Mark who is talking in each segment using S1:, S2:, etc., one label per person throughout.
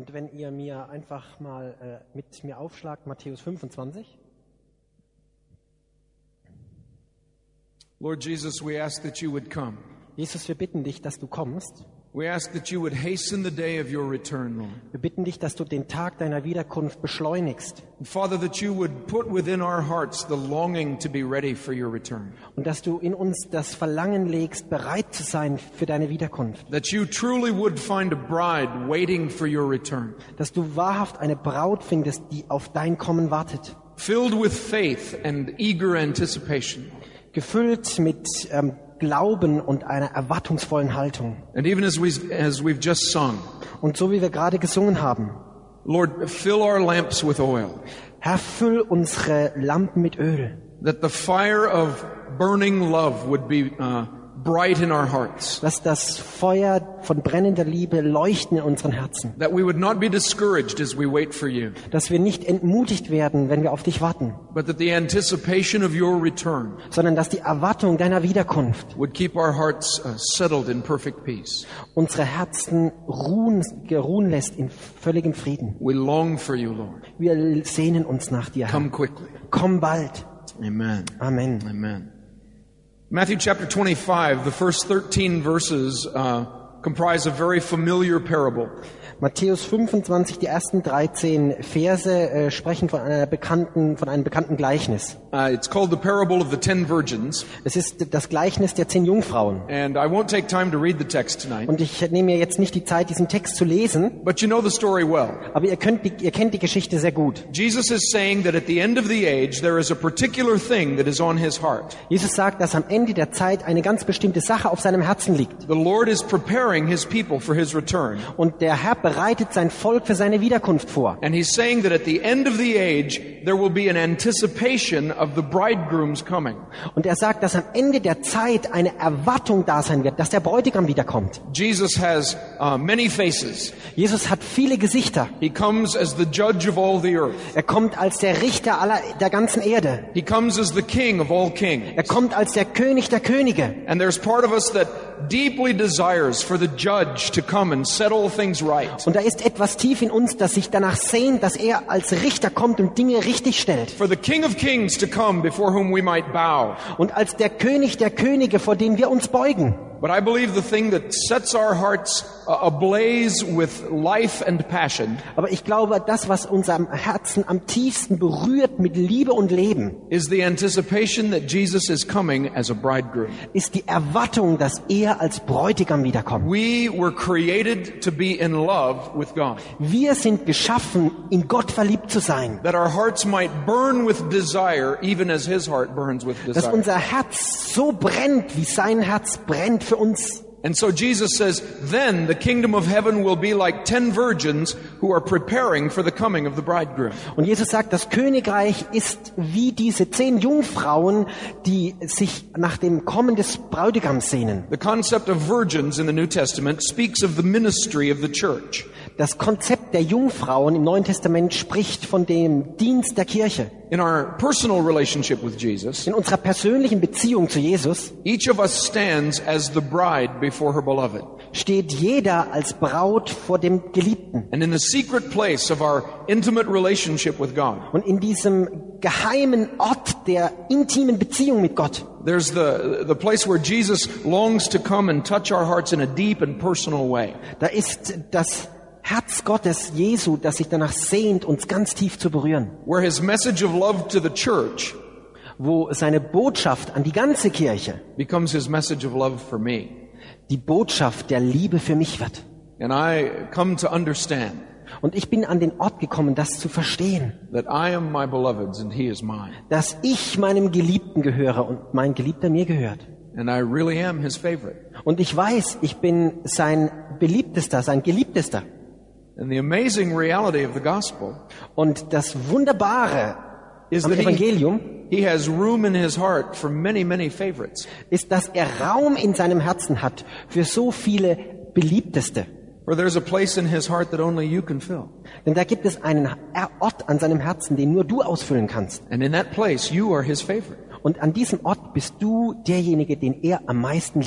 S1: Und wenn ihr mir einfach mal mit mir aufschlagt, Matthäus 25.
S2: Lord Jesus, we ask that you would come.
S1: Jesus, wir bitten dich, dass du kommst.
S2: We ask that you would hasten the day of your return, Lord.
S1: Wir bitten dich, dass du den Tag deiner Wiederkunft beschleunigst.
S2: And Father, that you would put within our hearts the longing to be ready for your return.
S1: Und dass du in uns das Verlangen legst, bereit zu sein für deine Wiederkunft.
S2: That you truly would find a bride waiting for your return.
S1: Dass du wahrhaft eine Braut findest, die auf dein Kommen wartet.
S2: Filled with faith and eager anticipation.
S1: Gefüllt mit Glauben und einer erwartungsvollen Haltung.
S2: And even as we've just sung,
S1: Und so wie wir gerade gesungen haben,
S2: Lord, fill our lamps with oil.
S1: Herr, füll unsere Lampen mit Öl.
S2: That the fire of burning love would be bright in our hearts.
S1: Lass das Feuer von brennender Liebe leuchten in unseren Herzen.
S2: That we would not be discouraged as we wait for you.
S1: Dass wir nicht entmutigt werden, wenn wir auf dich warten,
S2: But that the anticipation of your return
S1: sondern dass die Erwartung deiner Wiederkunft
S2: would keep our hearts settled in perfect peace.
S1: unsere Herzen geruhen lässt in völligem Frieden.
S2: We long for you, Lord.
S1: Wir sehnen uns nach dir, Herr.
S2: Come quickly.
S1: Komm bald.
S2: Amen.
S1: Amen.
S2: Amen. Matthew chapter 25, the first 13 verses comprise a very familiar parable.
S1: Matthäus 25, die ersten 13 Verse sprechen von einem bekannten Gleichnis.
S2: It's called the parable of the 10 virgins.
S1: Es ist das Gleichnis der 10 Jungfrauen.
S2: And I won't take time to read the text tonight.
S1: Und ich nehme mir jetzt nicht die Zeit, diesen Text zu lesen,
S2: But you know the story well.
S1: aber ihr kennt die Geschichte sehr gut.
S2: Jesus is saying that at the end of the age, there is a particular thing that is on his heart.
S1: Jesus sagt, dass am Ende der Zeit eine ganz bestimmte Sache auf seinem Herzen liegt.
S2: The Lord is preparing his people for his return.
S1: Und der Herr bereitet sein Volk für seine Wiederkunft vor.
S2: And he's saying that at the end of the age, there will be an anticipation of the bridegroom's coming.
S1: Und er sagt, dass am Ende der Zeit eine Erwartung da sein wird, dass der Bräutigam wiederkommt.
S2: Jesus has many faces.
S1: Jesus hat viele Gesichter.
S2: He comes as the judge of all the earth.
S1: Er kommt als der Richter der ganzen Erde.
S2: He comes as the king of all kings.
S1: Er kommt als der König der Könige.
S2: And there's part of us that deeply desires for the judge to come and settle things right.
S1: Und da ist etwas tief in uns, das sich danach sehnt, dass er als Richter kommt und Dinge richtig stellt.
S2: For the King of Kings to come before whom we might bow.
S1: Und als der König der Könige, vor dem wir uns beugen.
S2: But I believe the thing that sets our hearts ablaze with life and passion
S1: Aber ich glaube, das, was unserem Herzen am tiefsten berührt mit Liebe und Leben,
S2: is the anticipation that Jesus is coming as a bridegroom.
S1: ist die Erwartung, dass er als Bräutigam wiederkommt.
S2: We were created to be in love with God.
S1: Wir sind geschaffen, in Gott verliebt zu sein.
S2: That our hearts might burn with desire even as his heart burns with
S1: Dass
S2: desire.
S1: unser Herz so brennt, wie sein Herz brennt für uns.
S2: And so Jesus says, then the kingdom of heaven will be like 10 virgins who are preparing for the coming of the bridegroom.
S1: Und Jesus sagt, das Königreich ist wie diese 10 Jungfrauen, die sich nach dem Kommen des Bräutigams sehnen.
S2: The concept of virgins in the New Testament speaks of the ministry of the church.
S1: Das Konzept der Jungfrauen im Neuen Testament spricht von dem Dienst der Kirche.
S2: In our personal relationship with Jesus,
S1: In unserer persönlichen Beziehung zu Jesus
S2: each of us stands as the bride before her beloved.
S1: steht jeder als Braut vor dem Geliebten.
S2: And in the secret place of our intimate relationship with God,
S1: Und in diesem geheimen Ort der intimen Beziehung mit Gott,
S2: there's the place where Jesus longs to come and touch our hearts in a deep and personal way.
S1: da ist das Herz Gottes, Jesu, das sich danach sehnt, uns ganz tief zu berühren.
S2: Where his message of love to the church
S1: Wo seine Botschaft an die ganze Kirche
S2: becomes his message of love for me.
S1: die Botschaft der Liebe für mich wird.
S2: And I come to understand
S1: Und ich bin an den Ort gekommen, das zu verstehen,
S2: that I am my beloved's and he is mine.
S1: dass ich meinem Geliebten gehöre und mein Geliebter mir gehört.
S2: And I really am his favorite.
S1: Und ich weiß, ich bin sein Beliebtester, sein Geliebtester.
S2: And the amazing reality of the gospel
S1: Und das Wunderbare
S2: is
S1: am
S2: that
S1: Evangelium
S2: he has room in his heart for many, many favorites.
S1: ist, dass er Raum in seinem Herzen hat für so viele Beliebteste.
S2: For there's a place in his heart that only you can fill.
S1: Denn da gibt es einen Ort an seinem Herzen, den nur du ausfüllen kannst.
S2: And in that place, you are his favorite.
S1: Und an diesem Ort bist du derjenige, den er am meisten liebt.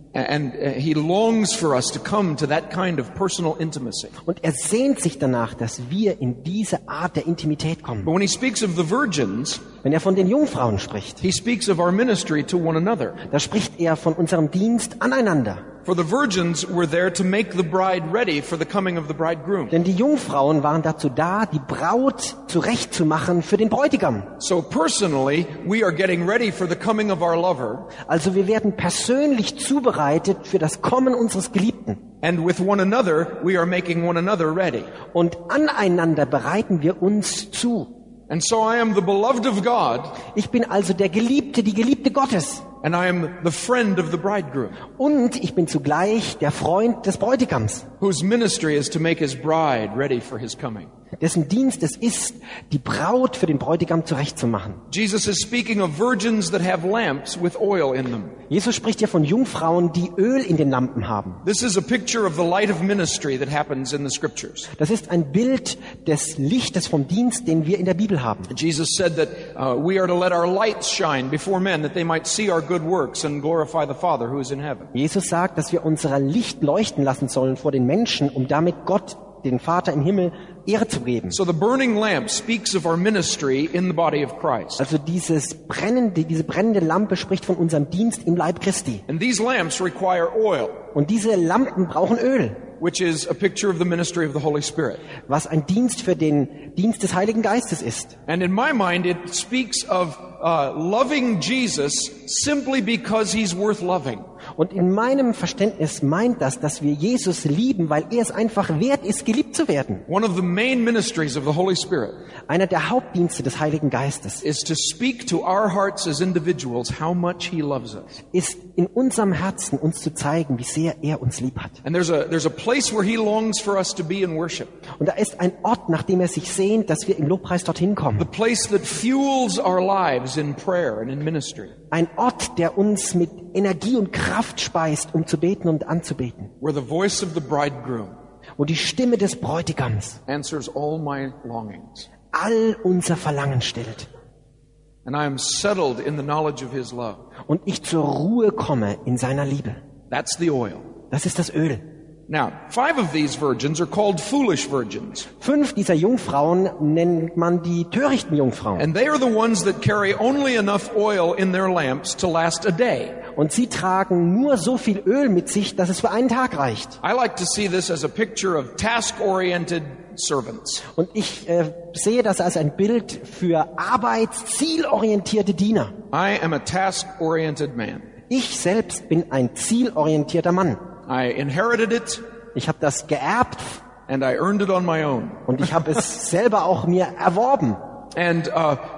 S2: And he longs for us to come to that kind of personal intimacy.
S1: Und er sehnt sich danach, dass wir in diese Art der Intimität kommen.
S2: But when he speaks of the virgins,
S1: Wenn er von den Jungfrauen spricht,
S2: he speaks of our ministry to one another.
S1: da spricht er von unserem Dienst aneinander.
S2: For the virgins were there to make the bride ready for the coming of the bridegroom.
S1: Denn die Jungfrauen waren dazu da, die Braut zurechtzumachen für den Bräutigam.
S2: So personally, we are getting ready for the coming of our lover.
S1: Also wir werden persönlich zubereitet für das Kommen unseres Geliebten.
S2: And with one another, we are making one another ready.
S1: Und aneinander bereiten wir uns zu.
S2: And so I am the beloved of God,
S1: Ich bin also der Geliebte, die Geliebte Gottes.
S2: and I am the friend of the bridegroom,
S1: Und ich bin zugleich der Freund des Bräutigams,
S2: whose ministry is to make his bride ready for his coming.
S1: dessen Dienst es ist, die Braut für den Bräutigam zurechtzumachen.
S2: Jesus is speaking of virgins that have lamps with oil in them.
S1: Jesus spricht hier von Jungfrauen, die Öl in den Lampen haben.
S2: This is a picture of the light of ministry that happens in the scriptures.
S1: Das ist ein Bild des Lichtes vom Dienst, den wir in der Bibel haben.
S2: Jesus said that we are to let our lights shine before men, that they might see our good works and glorify the Father who is in heaven.
S1: Jesus sagt, dass wir unser Licht leuchten lassen sollen vor den Menschen, um damit Gott, den Vater im Himmel, Ehre zu geben.
S2: So the burning lamp speaks of our ministry in the body of Christ.
S1: Also diese brennende Lampe spricht von unserem Dienst im Leib Christi.
S2: And these lamps require oil,
S1: Und diese Lampen brauchen Öl,
S2: which is a picture of the ministry of the Holy Spirit.
S1: was ein Dienst für den Dienst des Heiligen Geistes ist.
S2: And in my mind, it speaks of loving Jesus simply because he's worth loving.
S1: Und in meinem Verständnis meint das, dass wir Jesus lieben, weil er es einfach wert ist, geliebt zu werden.
S2: One of the main ministries of the Holy Spirit
S1: Einer der Hauptdienste des Heiligen Geistes
S2: is to speak to our hearts as individuals how much he loves us.
S1: ist, in unserem Herzen uns zu zeigen, wie sehr er uns lieb hat.
S2: And there's a place where he longs for us to be in worship.
S1: Und da ist ein Ort, nach dem er sich sehnt, dass wir im Lobpreis dorthin
S2: The
S1: kommen.
S2: place that fuels our lives in prayer and in ministry.
S1: Ein Ort, der uns mit Energie und Kraft speist, um zu beten und anzubeten.
S2: Where the voice of the bridegroom
S1: Wo die Stimme des Bräutigams
S2: answers all my longings.
S1: all unser Verlangen stillt.
S2: And I am settled in the knowledge of his love.
S1: Und ich zur Ruhe komme in seiner Liebe.
S2: That's the oil.
S1: Das ist das Öl.
S2: Now, 5 of these virgins are called foolish virgins.
S1: 5 dieser Jungfrauen nennt man die törichten Jungfrauen.
S2: And they are the ones that carry only enough oil in their lamps to last a day.
S1: Und sie tragen nur so viel Öl mit sich, dass es für einen Tag reicht.
S2: I like to see this as a picture of task-oriented servants.
S1: Und ich sehe das als ein Bild für arbeitszielorientierte Diener.
S2: I am a task-oriented man.
S1: Ich selbst bin ein zielorientierter Mann.
S2: I inherited it
S1: Ich habe das geerbt
S2: and I earned it on my own.
S1: und ich habe es selber auch mir erworben.
S2: And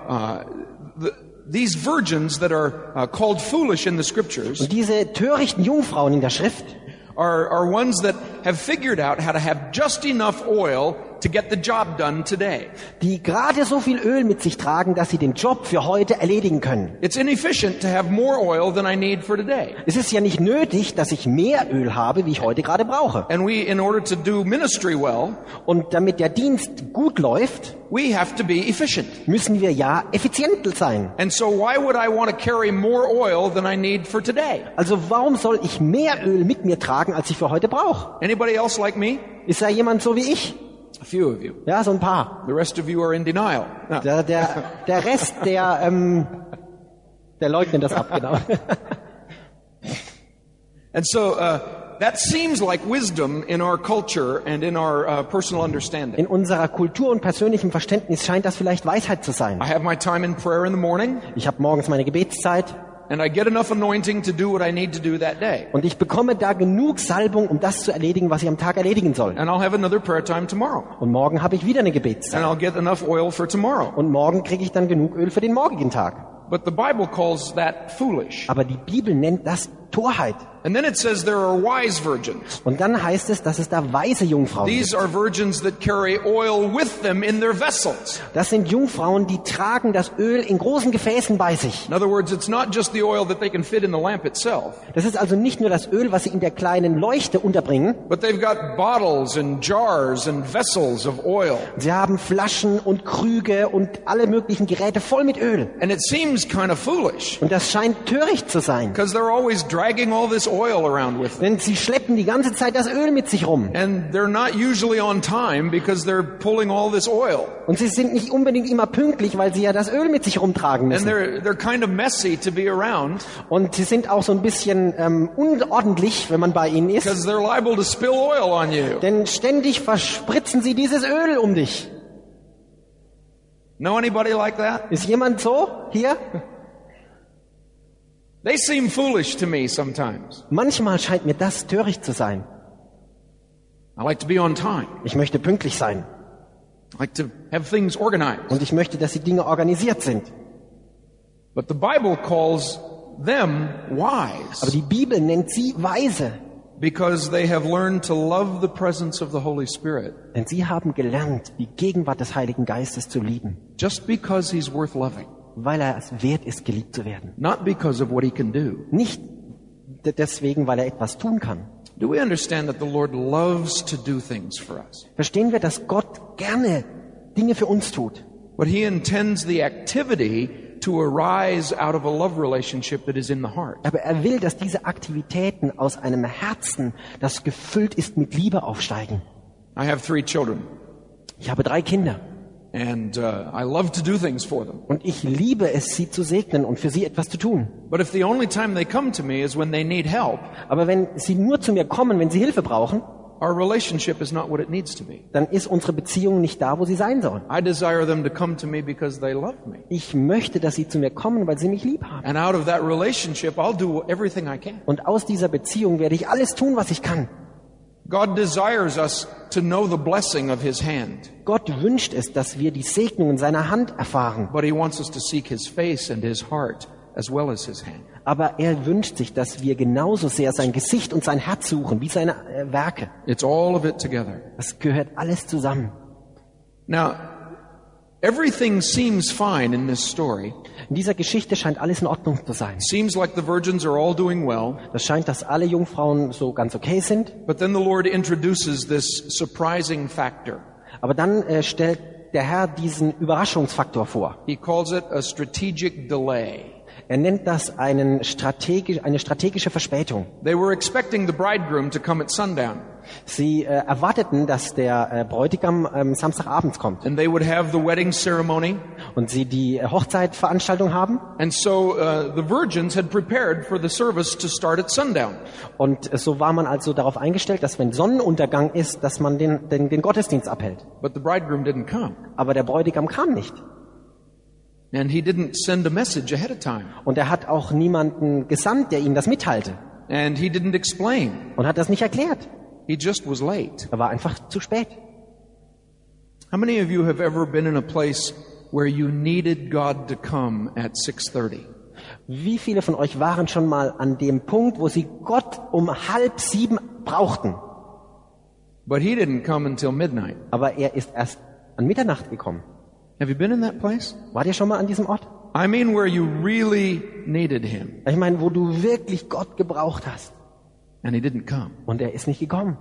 S2: these virgins that are called foolish in the scriptures
S1: Und diese törichten Jungfrauen in der Schrift
S2: are ones that have figured out how to have just enough oil to get the job done today.
S1: die gerade so viel Öl mit sich tragen, dass sie den Job für heute erledigen können.
S2: It's inefficient to have more oil than I need for today.
S1: Es ist ja nicht nötig, dass ich mehr Öl habe, wie ich heute gerade brauche.
S2: And we, in order to do ministry well,
S1: Und damit der Dienst gut läuft,
S2: we have to be efficient.
S1: müssen wir ja effizient sein.
S2: And so why would I want to carry more oil than I need for today?
S1: Also warum soll ich mehr Öl mit mir tragen, als ich für heute brauche?
S2: Anybody else like me?
S1: Ist da jemand so wie ich?
S2: A few of you.
S1: Ja, so ein paar.
S2: The rest of you are in denial. No.
S1: Der Rest, der leugnet das ab, genau.
S2: And so that seems like wisdom in our culture and in our personal understanding.
S1: In unserer Kultur und persönlichem Verständnis scheint das vielleicht Weisheit zu sein.
S2: I have my time in prayer in the morning,
S1: Ich habe morgens meine Gebetszeit
S2: and I get enough anointing to do what I need to do that day.
S1: und ich bekomme da genug Salbung, um das zu erledigen, was ich am Tag erledigen soll.
S2: And I'll have another prayer time tomorrow.
S1: Und morgen habe ich wieder eine
S2: And
S1: Gebetszeit.
S2: I'll get enough oil for tomorrow.
S1: Und morgen kriege ich dann genug Öl für den morgigen Tag.
S2: But the Bible calls that foolish.
S1: Aber die Bibel nennt das Torheit.
S2: And then it says there are wise virgins.
S1: Und dann heißt es, dass es da weise Jungfrauen
S2: These
S1: gibt.
S2: are virgins that carry oil with them in their vessels.
S1: Das sind Jungfrauen, die tragen das Öl in großen Gefäßen bei sich.
S2: In other words, it's not just the oil that they can fit in the lamp itself,
S1: Das ist also nicht nur das Öl, was sie in der kleinen Leuchte unterbringen.
S2: but they've got bottles and jars and vessels of oil.
S1: Sie haben Flaschen und Krüge und alle möglichen Geräte voll mit Öl.
S2: And it seems kind of foolish
S1: Und das scheint töricht zu sein.
S2: because they're always dry dragging all this oil around with them.
S1: Denn sie schleppen die ganze Zeit das Öl mit sich rum.
S2: And they're not usually on time because they're pulling all this oil.
S1: Und sie sind nicht unbedingt immer pünktlich, weil sie ja das Öl mit sich rumtragen
S2: And
S1: müssen.
S2: they're kind of messy to be around
S1: Und sie sind auch so ein bisschen unordentlich, wenn man bei ihnen ist.
S2: because they're liable to spill oil on you.
S1: Denn ständig verspritzen sie dieses Öl um dich.
S2: Know anybody like that?
S1: Ist jemand so hier?
S2: They seem foolish to me sometimes.
S1: Manchmal scheint mir das töricht zu sein.
S2: I like to be on time.
S1: Ich möchte pünktlich sein.
S2: I like to have things organized.
S1: Und ich möchte, dass die Dinge organisiert sind.
S2: But the Bible calls them wise
S1: Aber die Bibel nennt sie weise.
S2: because they have learned to love the presence of the Holy Spirit
S1: Denn sie haben gelernt, die Gegenwart des Heiligen Geistes zu lieben.
S2: just because he's worth loving,
S1: Weil er es wert ist, geliebt zu werden.
S2: not because of what he can do.
S1: Nicht deswegen, weil er etwas tun kann.
S2: Do we understand that the Lord loves to do things for us?
S1: Verstehen wir, dass Gott gerne Dinge für uns tut.
S2: But he intends the activity to arise out of a love relationship that is in the heart.
S1: Aber er will, dass diese Aktivitäten aus einem Herzen, das gefüllt ist mit Liebe, aufsteigen.
S2: I have 3 children,
S1: Ich habe 3 Kinder.
S2: and I love to do things for them.
S1: Und ich liebe es, sie zu segnen und für sie etwas zu tun.
S2: But if the only time they come to me is when they need help,
S1: Aber wenn sie nur zu mir kommen, wenn sie Hilfe brauchen,
S2: our relationship is not what it needs to be.
S1: dann ist unsere Beziehung nicht da, wo sie sein soll.
S2: I desire them to come to me because they love me.
S1: Ich möchte, dass sie zu mir kommen, weil sie mich lieb haben.
S2: And out of that relationship, I'll do everything I can.
S1: Und aus dieser Beziehung werde ich alles tun, was ich kann.
S2: God desires us to know the blessing of his hand,
S1: Gott wünscht es, dass wir die Segnungen seiner Hand erfahren.
S2: but he wants us to seek his face and his heart as well as his hand.
S1: Aber er wünscht sich, dass wir genauso sehr sein Gesicht und sein Herz suchen, wie seine Werke.
S2: It's all of it together.
S1: Das gehört alles zusammen.
S2: Now, everything seems fine in this story.
S1: In dieser Geschichte scheint alles in Ordnung zu sein.
S2: Seems like the virgins are all doing well,
S1: Das scheint, dass alle Jungfrauen so ganz okay sind.
S2: but then the Lord introduces this surprising factor.
S1: Aber dann stellt der Herr diesen Überraschungsfaktor vor.
S2: He calls it a strategic delay.
S1: Er nennt das eine strategische Verspätung.
S2: They were expecting the bridegroom to come at sundown,
S1: Sie erwarteten, dass der Bräutigam Samstagabends kommt
S2: and they would have the wedding ceremony.
S1: und sie die Hochzeitveranstaltung haben.
S2: And so the virgins had prepared for the service to start at sundown.
S1: Und so war man also darauf eingestellt, dass wenn Sonnenuntergang ist, dass man den Gottesdienst abhält.
S2: But the bridegroom didn't come.
S1: Aber der Bräutigam kam nicht.
S2: And he didn't send a message ahead of time.
S1: Und er hat auch niemanden gesandt, der ihm das mitteilte.
S2: And he didn't explain.
S1: Und hat das nicht erklärt.
S2: He just was late.
S1: Er war einfach zu spät.
S2: How many of you have ever been in a place where you needed God to come at 6:30?
S1: Wie viele von euch waren schon mal an dem Punkt, wo sie Gott um 6:30 brauchten?
S2: But he didn't come until midnight.
S1: Aber er ist erst an Mitternacht gekommen.
S2: Have you been in that place?
S1: Wart ihr schon mal an diesem Ort?
S2: I mean where you really needed him
S1: Ich meine, wo du wirklich Gott gebraucht hast.
S2: and he didn't come.
S1: Und er ist nicht gekommen.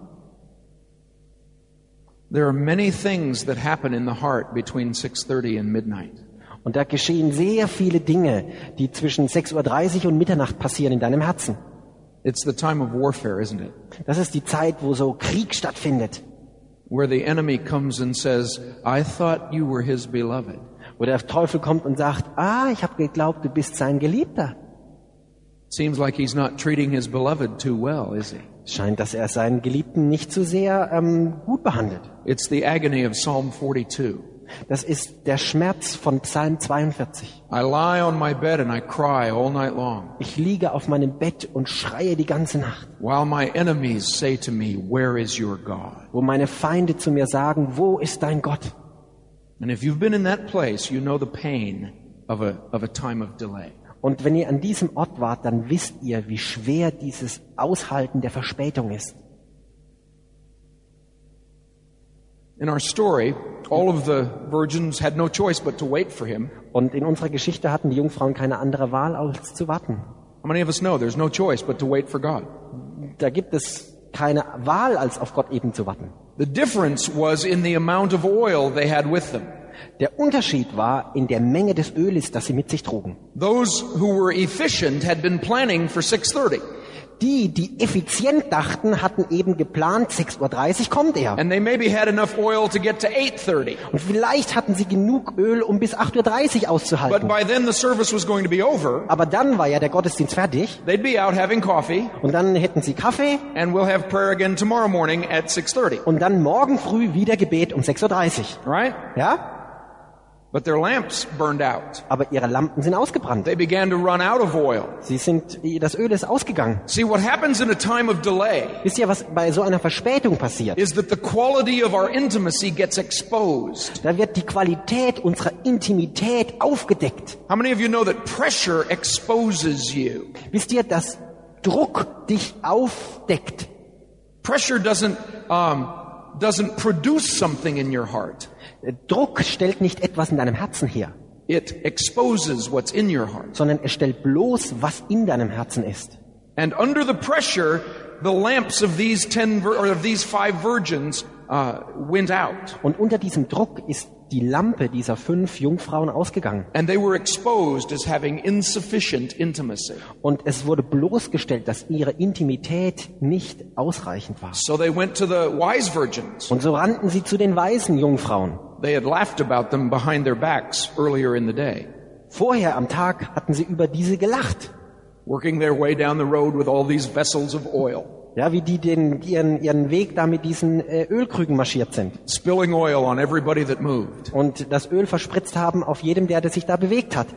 S2: There are many things that happen in the heart between 6:30 and midnight.
S1: Und da geschehen sehr viele Dinge, die zwischen 6:30 und Mitternacht passieren in deinem Herzen.
S2: It's the time of warfare, isn't it?
S1: Das ist die Zeit, wo so Krieg stattfindet.
S2: Where the enemy comes and says, I thought you were his beloved.
S1: Wo der Teufel kommt und sagt, ich habe geglaubt, du bist sein Geliebter.
S2: Seems like he's not treating his beloved too well, is he?
S1: Scheint, dass er seinen Geliebten nicht so sehr gut behandelt.
S2: It's the agony of Psalm 42.
S1: Das ist der Schmerz von Psalm 42.
S2: I lie on my bed and I cry all night long,
S1: Ich liege auf meinem Bett und schreie die ganze Nacht,
S2: while my enemies say to me, where is your God?
S1: wo meine Feinde zu mir sagen, wo ist dein Gott?
S2: And if you've been in that place, you know the pain of a time of delay.
S1: Und wenn ihr an diesem Ort wart, dann wisst ihr, wie schwer dieses Aushalten der Verspätung ist.
S2: In our story, all of the virgins had no choice but to wait for him.
S1: Und in unserer Geschichte hatten die Jungfrauen keine andere Wahl, als zu warten.
S2: How many of us know there's no choice but to wait for God?
S1: Da gibt es keine Wahl, als auf Gott eben zu warten.
S2: The difference was in the amount of oil they had with them.
S1: Der Unterschied war in der Menge des Öles, das sie mit sich trugen.
S2: Those who were efficient had been planning for 6:30.
S1: Die effizient dachten, hatten eben geplant, 6:30 Uhr kommt er.
S2: And they maybe had enough oil to get to 8:30.
S1: Und vielleicht hatten sie genug Öl, um bis 8:30 Uhr
S2: But
S1: auszuhalten.
S2: by then the service was going to be over.
S1: Aber dann war ja der Gottesdienst fertig.
S2: They'd be out having coffee,
S1: Und dann hätten sie Kaffee
S2: and we'll have prayer again tomorrow morning at 6:30.
S1: und dann morgen früh wieder Gebet um 6:30 Uhr.
S2: Right?
S1: Ja?
S2: But their lamps burned out.
S1: Aber ihre Lampen sind ausgebrannt.
S2: They began to run out of oil.
S1: Das Öl ist ausgegangen.
S2: See, what happens in a time of delay
S1: Wisst ihr, was bei so einer Verspätung passiert?
S2: is that the quality of our intimacy gets exposed.
S1: Da wird die Qualität unserer Intimität aufgedeckt.
S2: How many of you know that pressure exposes you?
S1: Wisst ihr, dass Druck dich aufdeckt?
S2: Pressure doesn't produce something in your heart.
S1: Druck stellt nicht etwas in deinem Herzen her,
S2: It exposes what's in your heart.
S1: sondern es stellt bloß, was in deinem Herzen ist.
S2: And under the pressure, the lamps of these 5 virgins went out.
S1: Und unter diesem Druck ist die Lampe dieser 5 Jungfrauen ausgegangen.
S2: And they were exposed as having insufficient intimacy.
S1: Und es wurde bloßgestellt, dass ihre Intimität nicht ausreichend war.
S2: So they went to the wise virgins.
S1: Und so rannten sie zu den weisen Jungfrauen.
S2: They had laughed about them behind their backs earlier in the day,
S1: Vorher am Tag hatten sie über diese gelacht.
S2: working their way down the road with all these vessels of oil,
S1: Ja, wie die ihren Weg da mit diesen Ölkrügen marschiert sind.
S2: spilling oil on everybody that moved.
S1: Und das Öl verspritzt haben auf jedem, der sich da bewegt hat.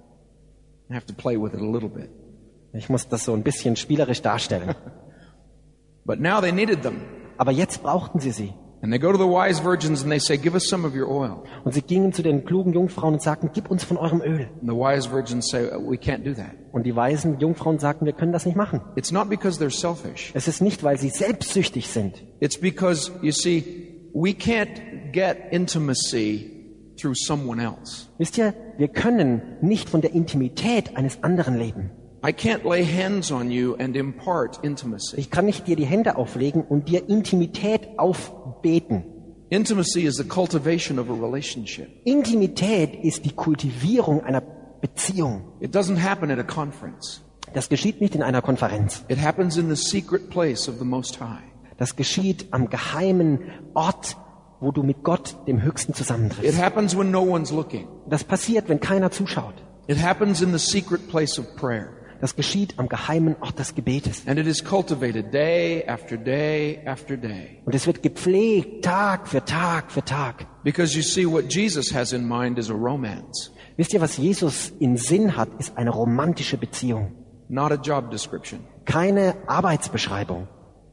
S2: I have to play with it a little bit.
S1: Ich muss das so ein bisschen spielerisch darstellen.
S2: But now they needed them.
S1: Aber jetzt brauchten sie sie.
S2: And they go to the wise virgins and they say, give us some of your oil.
S1: Und sie gingen zu den klugen Jungfrauen und sagten, gib uns von eurem Öl.
S2: And the wise virgins say, we can't do that.
S1: Und die weisen Jungfrauen sagten, wir können das nicht machen.
S2: It's not because they're selfish.
S1: Es ist nicht, weil sie selbstsüchtig sind.
S2: It's because, you see, we can't get intimacy through someone else.
S1: Wisst ihr, wir können nicht von der Intimität eines anderen leben.
S2: I can't lay hands on you and impart intimacy.
S1: Ich kann nicht dir die Hände auflegen und dir Intimität aufbeten.
S2: Intimacy is the cultivation of a relationship.
S1: Intimität ist die Kultivierung einer Beziehung.
S2: It doesn't happen at a conference.
S1: Das geschieht nicht in einer Konferenz.
S2: It happens in the secret place of the Most High.
S1: Das geschieht am geheimen Ort, wo du mit Gott, dem Höchsten,
S2: It
S1: zusammentriffst.
S2: happens when no one's looking.
S1: Das passiert, wenn keiner zuschaut.
S2: It happens in the secret place of prayer.
S1: Das geschieht am geheimen Ort des Gebetes.
S2: And it is cultivated day after day after day.
S1: Und es wird gepflegt, Tag für Tag für Tag.
S2: Because you see, what Jesus has in mind is a romance,
S1: Wisst ihr, was Jesus in Sinn hat, ist eine romantische Beziehung.
S2: not a job description.
S1: Keine Arbeitsbeschreibung.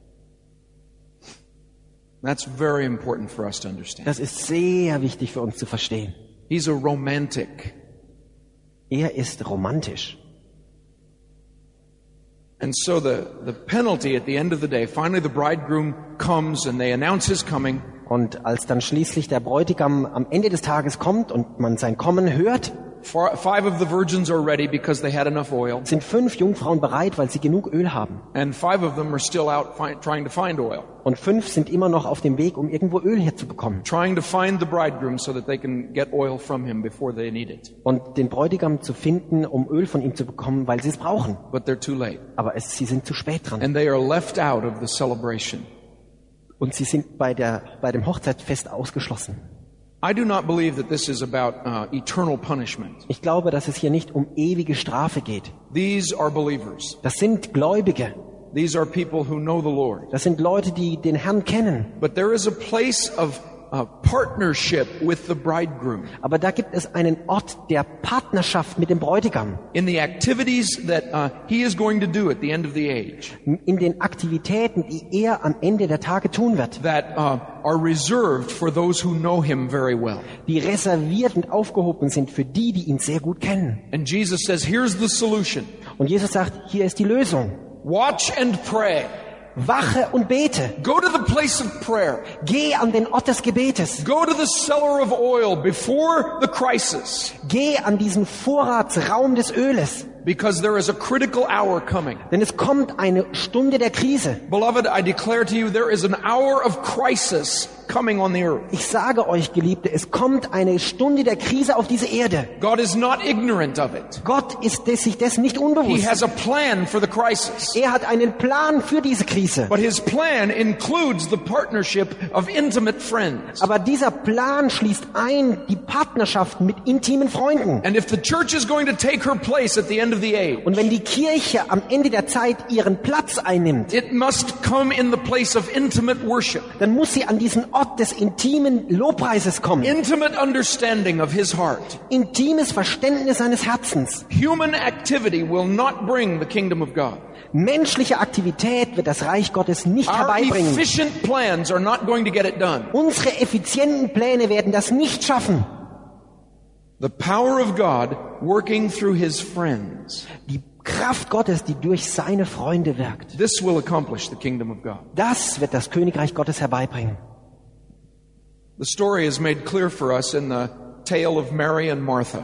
S2: That's very important for us to understand.
S1: Das ist sehr wichtig für uns zu verstehen.
S2: He's a romantic.
S1: Er ist romantisch.
S2: And so the penalty at the end of the day, finally the bridegroom comes and they announce his coming.
S1: Und als dann schließlich der Bräutigam am Ende des Tages kommt und man sein Kommen hört,
S2: 5 of the virgins are ready because they had enough oil.
S1: sind 5 Jungfrauen bereit, weil sie genug Öl haben.
S2: And 5 of them are still out trying to find oil.
S1: Und 5 sind immer noch auf dem Weg, um irgendwo Öl herzubekommen.
S2: Trying to find the bridegroom so that they can get oil from him before they need it.
S1: Und den Bräutigam zu finden, um Öl von ihm zu bekommen, weil sie es brauchen.
S2: But they're too late.
S1: Aber sie sind zu spät dran.
S2: And they are left out of the celebration.
S1: Und sie sind bei dem Hochzeitsfest ausgeschlossen.
S2: I do not believe that this is about eternal punishment.
S1: Ich glaube, dass es hier nicht um ewige Strafe geht.
S2: These are believers.
S1: Das sind Gläubige.
S2: These are people who know the Lord.
S1: Das sind Leute, die den Herrn kennen.
S2: But there is a place of partnership with the bridegroom.
S1: Aber da gibt es einen Ort der Partnerschaft mit dem Bräutigam.
S2: In the activities that he is going to do at the end of the age.
S1: In den Aktivitäten, die er am Ende der Tage tun wird.
S2: That are reserved for those who know him very well.
S1: Die reserviert und aufgehoben sind für die, die ihn sehr gut kennen.
S2: And Jesus says, here's the solution.
S1: Und Jesus sagt, hier ist die Lösung.
S2: Watch and pray.
S1: Wache und bete.
S2: Go to the place of prayer.
S1: Geh an den Ort des Gebetes.
S2: Go to the cellar of oil before the crisis.
S1: Geh an diesen Vorratsraum des Öles.
S2: Because there is a critical hour coming.
S1: Denn es kommt eine Stunde der Krise.
S2: Beloved, I declare to you, there is an hour of crisis coming on the earth.
S1: Ich sage euch, Geliebte, es kommt eine Stunde der Krise auf diese Erde.
S2: God is not ignorant of it.
S1: Gott ist sich dessen nicht
S2: He
S1: unbewusst.
S2: has a plan for the crisis.
S1: Er hat einen Plan für diese Krise.
S2: But his plan includes the partnership of intimate friends.
S1: Aber dieser Plan schließt ein die Partnerschaft mit intimen Freunden.
S2: And if the church is going to take her place at the end of the age,
S1: Und wenn die Kirche am Ende der Zeit ihren Platz einnimmt,
S2: it must come in the place of intimate worship.
S1: dann muss sie an diesen Ort des intimen Lobpreises kommen.
S2: Intimate understanding of his heart.
S1: Intimes Verständnis seines Herzens.
S2: Human activity will not bring the kingdom of God.
S1: Menschliche Aktivität wird das Reich Gottes nicht
S2: Our
S1: herbeibringen.
S2: efficient plans are not going to get it done.
S1: Unsere effizienten Pläne werden das nicht schaffen.
S2: The power of God working through his friends.
S1: Die Kraft Gottes, die durch seine Freunde wirkt.
S2: This will accomplish the kingdom of God.
S1: Das wird das Königreich Gottes herbeibringen.
S2: The story is made clear for us in the tale of Mary and Martha.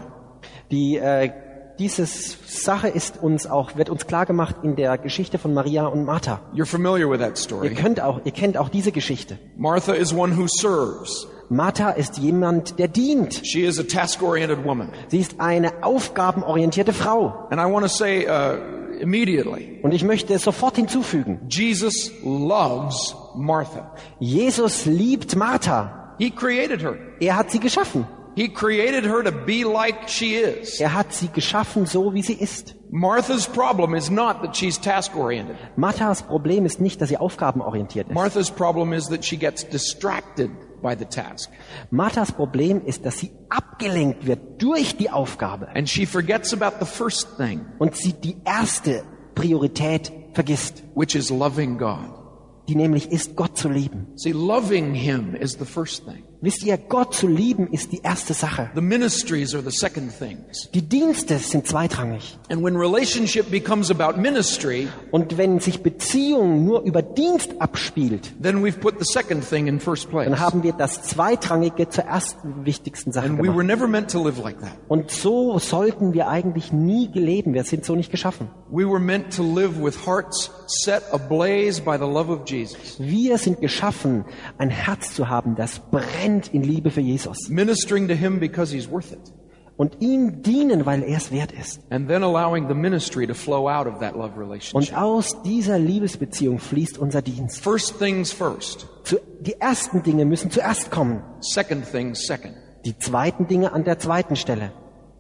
S1: Diese Sache wird uns klar gemacht in der Geschichte von Maria und Martha.
S2: You're familiar with that
S1: Ihr
S2: story.
S1: kennt auch diese Geschichte.
S2: Martha is one who serves.
S1: Martha ist jemand, der dient.
S2: She is a task-oriented woman.
S1: Sie ist eine aufgabenorientierte Frau.
S2: And I want to say immediately,
S1: Und ich möchte es sofort hinzufügen.
S2: Jesus loves Martha.
S1: Jesus liebt Martha.
S2: He created her.
S1: Er hat sie geschaffen.
S2: He created her to be like she is.
S1: Er hat sie geschaffen, so wie sie ist.
S2: Martha's problem is not that she's task-oriented.
S1: Marthas Problem ist nicht, dass sie aufgabenorientiert ist.
S2: Martha's problem is that she gets distracted by the task.
S1: Marthas Problem ist, dass sie abgelenkt wird durch die Aufgabe
S2: And she forgets about the first thing,
S1: und sie die erste Priorität vergisst,
S2: which is loving God.
S1: die nämlich ist, Gott zu lieben.
S2: See, loving him is the first thing.
S1: Wisst ihr, Gott zu lieben ist die erste Sache.
S2: The ministries are the second things.
S1: Die Dienste sind zweitrangig.
S2: And when relationship becomes about ministry,
S1: Und wenn sich Beziehung nur über Dienst abspielt,
S2: then we've put the second thing in first place.
S1: dann haben wir das Zweitrangige zur ersten wichtigsten Sache
S2: And we were
S1: gemacht.
S2: never meant to live like that.
S1: Und so sollten wir eigentlich nie leben. Wir sind so nicht geschaffen.
S2: We were meant to live with hearts set ablaze by the love of Jesus.
S1: Wir sind geschaffen, ein Herz zu haben, das brennt in Liebe für Jesus.
S2: Ministering to him because he's worth it.
S1: Und ihm dienen, weil er es wert ist.
S2: And then allowing the ministry to flow out of that love relationship.
S1: Und aus dieser Liebesbeziehung fließt unser Dienst.
S2: First things first.
S1: Die ersten Dinge müssen zuerst kommen.
S2: Second things second.
S1: Die zweiten Dinge an der zweiten Stelle.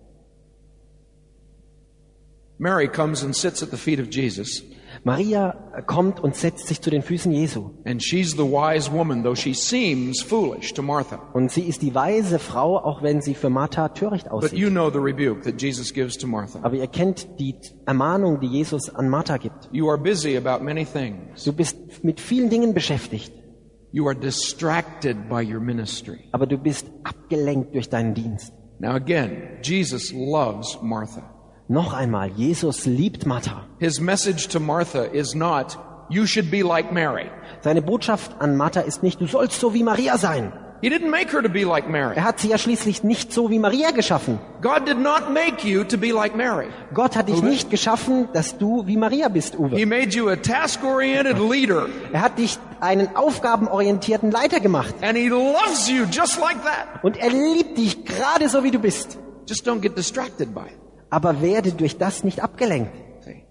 S2: Mary comes and sits at the feet of Jesus.
S1: Maria kommt und setzt sich zu den Füßen Jesu.
S2: And she's the wise woman, though she seems foolish to Martha.
S1: Und sie ist die weise Frau, auch wenn sie für Martha töricht
S2: But
S1: aussieht.
S2: you know the rebuke that Jesus gives to Martha.
S1: Aber ihr kennt die Ermahnung, die Jesus an Martha gibt.
S2: You are busy about many things.
S1: Du bist mit vielen Dingen beschäftigt,
S2: You are distracted by your ministry.
S1: aber du bist abgelenkt durch deinen Dienst.
S2: Now again, Jesus loves Martha.
S1: Noch einmal, Jesus liebt Martha.
S2: His message to Martha is not, you should be like Mary.
S1: Seine Botschaft an Martha ist nicht, du sollst so wie Maria sein.
S2: He didn't make her to be like Mary.
S1: Er hat sie ja schließlich nicht so wie Maria geschaffen.
S2: God did not make you to be like Mary.
S1: Gott hat dich nicht geschaffen, dass du wie Maria bist,
S2: He
S1: Uwe.
S2: made you a task-oriented leader.
S1: Er hat dich einen aufgabenorientierten Leiter gemacht.
S2: And he loves you just like that.
S1: Und er liebt dich gerade so, wie du bist.
S2: Just don't get distracted by it.
S1: Aber werde durch das nicht abgelenkt.
S2: See?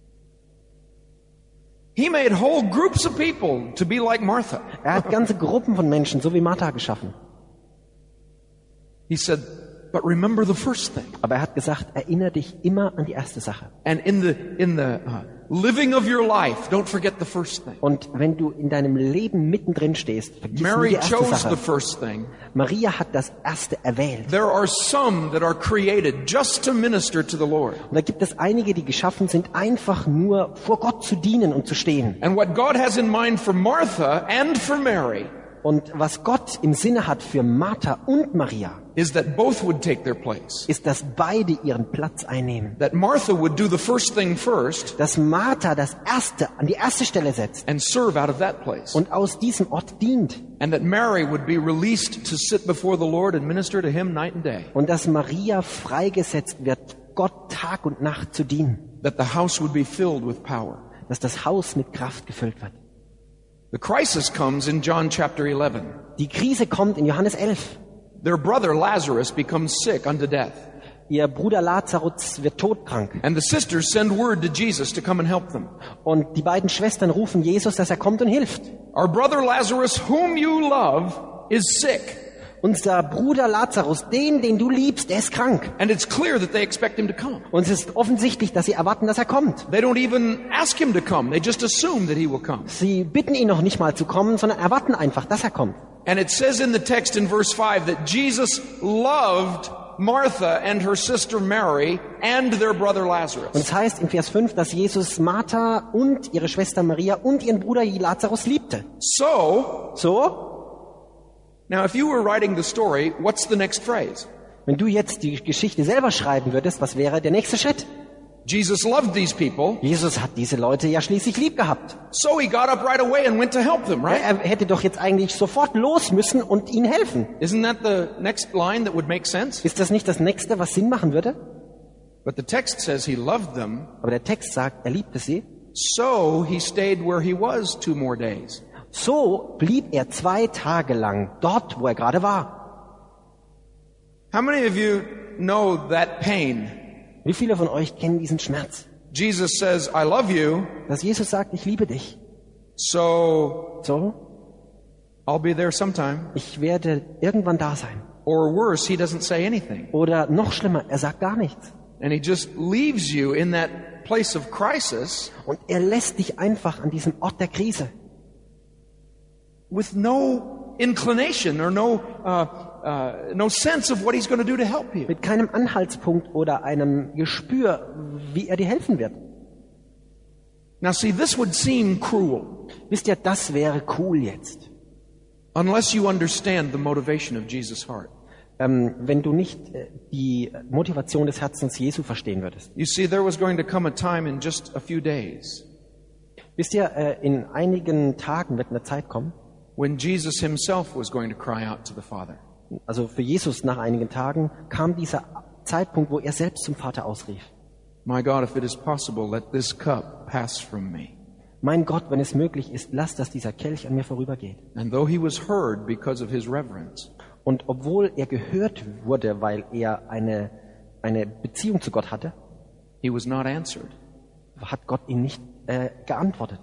S2: He made whole groups of people to be like Martha.
S1: Er hat ganze Gruppen von Menschen, so wie Martha, geschaffen.
S2: He said, but remember the first thing.
S1: Aber er hat gesagt, erinnere dich immer an die erste Sache.
S2: And in the living of your life, don't forget the first thing.
S1: Und wenn du in deinem Leben mittendrin stehst, vergiss nie
S2: Mary
S1: die erste
S2: chose the
S1: Sache.
S2: first thing.
S1: Maria hat das erste erwählt.
S2: There are some that are created just to minister to the Lord.
S1: Und da gibt es einige, die geschaffen sind, einfach nur vor Gott zu dienen und zu stehen.
S2: And what God has in mind for Martha and for Mary
S1: Und was Gott im Sinne hat für Martha und Maria,
S2: is that both would take their place.
S1: ist, dass beide ihren Platz einnehmen.
S2: That Martha would do the first thing first
S1: Dass Martha das Erste an die erste Stelle setzt
S2: and serve out of that place.
S1: und aus diesem Ort dient.
S2: And that Mary would be released to sit before the Lord and minister to him night and day.
S1: Und dass Maria freigesetzt wird, Gott Tag und Nacht zu dienen,
S2: that the house would be filled with power.
S1: dass das Haus mit Kraft gefüllt wird.
S2: The crisis comes in John chapter 11.
S1: Die Krise kommt in Johannes 11.
S2: Their brother Lazarus becomes sick unto death.
S1: Ihr Bruder Lazarus wird todkrank.
S2: And the sisters send word to Jesus to come and help them.
S1: Und die beiden Schwestern rufen Jesus, dass er kommt und hilft.
S2: Our brother Lazarus, whom you love, is sick.
S1: Unser Bruder Lazarus, den du liebst, der ist krank.
S2: And it's clear that they expect him to come.
S1: Und es ist offensichtlich, dass sie erwarten, dass er kommt.
S2: They don't even ask him to come. They just assume that he will come.
S1: Sie bitten ihn noch nicht mal zu kommen, sondern erwarten einfach, dass er kommt.
S2: And it says in the text in verse 5 that Jesus loved Martha and her sister Mary and their brother
S1: Und
S2: Lazarus.
S1: es heißt in Vers 5, dass Jesus Martha und ihre Schwester Maria und ihren Bruder Lazarus liebte.
S2: So,
S1: So,
S2: now if you were writing the story, what's the next phrase?
S1: wenn du jetzt die Geschichte selber schreiben würdest, was wäre der nächste Schritt?
S2: Jesus loved these people,
S1: Jesus hat diese Leute ja schließlich lieb gehabt.
S2: so he got up right away and went to help them, right?
S1: Er hätte doch jetzt eigentlich sofort los müssen und ihnen helfen.
S2: Isn't that the next line that would make sense?
S1: Ist das nicht das Nächste, was Sinn machen würde?
S2: But the text says he loved them,
S1: Aber der Text sagt, er liebte sie.
S2: so he stayed where he was 2 more days.
S1: So blieb er 2 Tage lang dort, wo er gerade war.
S2: How many of you know that pain?
S1: Wie viele von euch kennen diesen Schmerz?
S2: Jesus says, I love you,
S1: Dass Jesus sagt, ich liebe dich.
S2: so
S1: So,
S2: I'll be there sometime.
S1: ich werde irgendwann da sein.
S2: Or worse, he doesn't say anything.
S1: Oder noch schlimmer, er sagt gar nichts.
S2: And he just leaves you in that place of crisis
S1: Und er lässt dich einfach an diesem Ort der Krise.
S2: with no inclination or no sense of what he's going to do to help you.
S1: Mit keinem Anhaltspunkt oder einem Gespür, wie er dir helfen wird.
S2: Now see, this would seem cruel
S1: Wisst ihr, das wäre cool jetzt.
S2: unless you understand the motivation of Jesus' heart.
S1: Wenn du nicht die Motivation des Herzens Jesu verstehen würdest.
S2: You see, there was going to come a time in just a few days
S1: Wisst ihr, in einigen Tagen wird eine Zeit kommen,
S2: when Jesus himself was going to cry out to the Father.
S1: also für Jesus nach einigen Tagen kam dieser Zeitpunkt, wo er selbst zum Vater ausrief.
S2: My God, if it is possible, let this cup pass from me.
S1: Mein Gott, wenn es möglich ist, lass, dass dieser Kelch an mir vorübergeht.
S2: And though he was heard because of his reverence,
S1: Und obwohl er gehört wurde, weil er eine Beziehung zu Gott hatte,
S2: he was not answered.
S1: hat Gott ihm nicht geantwortet.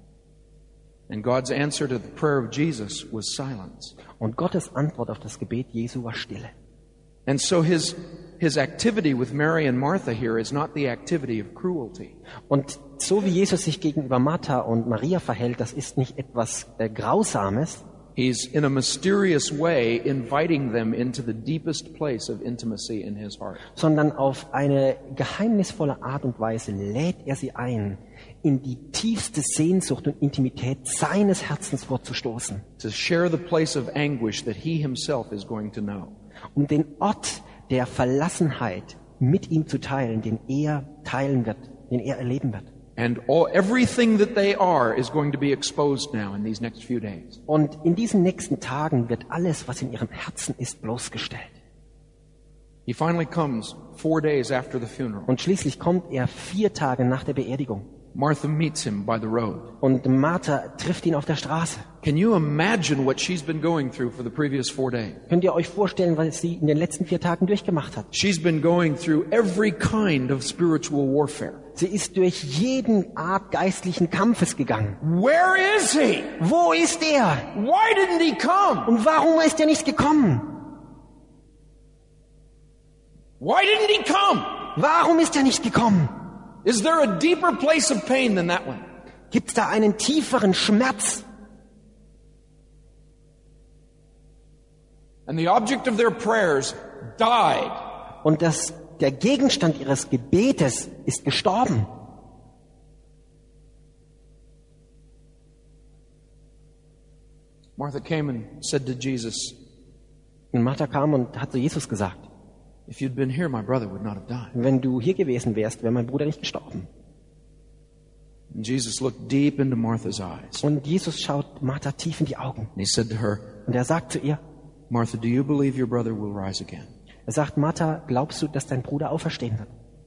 S2: And God's answer to the prayer of Jesus was silence.
S1: Und Gottes Antwort auf das Gebet Jesu war Stille.
S2: And so his activity with Mary and Martha here is not the activity of cruelty.
S1: Und so wie Jesus sich gegenüber Martha und Maria verhält, das ist nicht etwas Grausames,
S2: He's in a mysterious way inviting them into the deepest place of intimacy in his heart.
S1: sondern auf eine geheimnisvolle Art und Weise lädt er sie ein, in die tiefste Sehnsucht und Intimität seines Herzens vorzustoßen,
S2: To share the place of anguish that he himself is going to know.
S1: um den Ort der Verlassenheit mit ihm zu teilen, den er teilen wird, den er erleben wird.
S2: And everything that they are is going to be exposed now in these next few days.
S1: Und in diesen nächsten Tagen wird alles, was in ihrem Herzen ist, bloßgestellt.
S2: He finally comes 4 days after the funeral.
S1: Und schließlich kommt er 4 Tage nach der Beerdigung.
S2: Martha meets him by the road.
S1: Und Martha trifft ihn auf der Straße.
S2: Can you imagine what she's been going through for the previous 4 days?
S1: Könnt ihr euch vorstellen, was sie in den letzten 4 Tagen durchgemacht hat?
S2: She's been going through every kind of spiritual warfare.
S1: Sie ist durch jeden Art geistlichen Kampfes gegangen.
S2: Where is he?
S1: Wo ist er?
S2: Why didn't he come?
S1: Und warum ist er nicht gekommen?
S2: Why didn't he come?
S1: Warum ist er nicht gekommen?
S2: Is there a deeper place of pain than that one?
S1: Gibt es da einen tieferen Schmerz?
S2: And the object of their prayers died.
S1: Und der Gegenstand ihres Gebetes ist gestorben.
S2: Martha came and said to Jesus,
S1: Und Martha kam und hat zu Jesus gesagt,
S2: if you'd been here, my brother would not have died.
S1: wenn du hier gewesen wärst, wäre mein Bruder nicht gestorben.
S2: And Jesus looked deep into Martha's eyes.
S1: Und Jesus schaut Martha tief in die Augen.
S2: And he said to her,
S1: Und er sagt zu ihr,
S2: Martha, do you believe your brother will rise again?
S1: er sagt, Martha, glaubst du, dass dein Bruder auferstehen wird?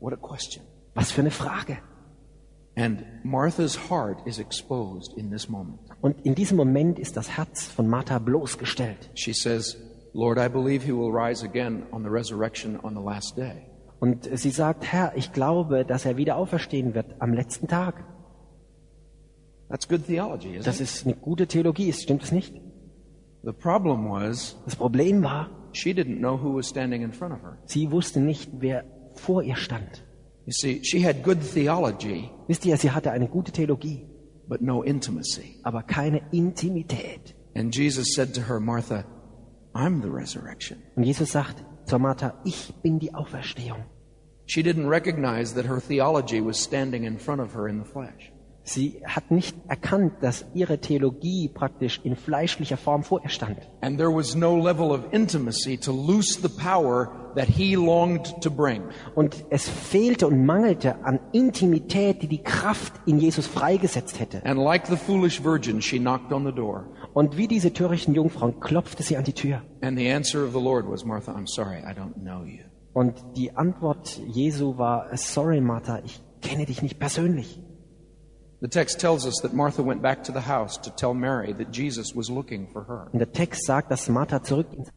S2: What a question.
S1: Was für eine Frage.
S2: And Martha's heart is exposed in this moment.
S1: Und in diesem Moment ist das Herz von Martha bloßgestellt.
S2: She says, Lord, I believe he will rise again on the resurrection on the last day.
S1: Und sie sagt, Herr, ich glaube, dass er wieder auferstehen wird am letzten Tag.
S2: That's good theology, isn't
S1: Das
S2: it?
S1: ist eine gute Theologie, stimmt es nicht?
S2: The problem was,
S1: Das Problem war,
S2: she didn't know who was standing in front of her.
S1: sie wusste nicht, wer vor ihr stand.
S2: You see, she had good theology,
S1: Wisst ihr, sie hatte eine gute Theologie,
S2: but no intimacy.
S1: aber keine Intimität.
S2: And Jesus said to her, Martha, I'm the resurrection.
S1: Und Jesus sagt zur Martha, ich bin die Auferstehung.
S2: She didn't recognize that her theology was standing in front of her in the flesh.
S1: Sie hat nicht erkannt, dass ihre Theologie praktisch in fleischlicher Form vor ihr stand.
S2: And there was no level of intimacy to loose the power that he longed to bring.
S1: Und es fehlte und mangelte an Intimität, die die Kraft in Jesus freigesetzt hätte.
S2: And like the foolish virgin, she knocked on the door.
S1: Und wie diese törichten Jungfrauen klopfte sie an die Tür.
S2: And the answer of the Lord was, Martha, I'm sorry, I don't know you.
S1: Und die Antwort Jesu war, sorry Martha, ich kenne dich nicht persönlich.
S2: The text tells us that Martha went back to the house to tell Mary that Jesus was looking for her.
S1: Und der Text sagt, dass Martha zurück ins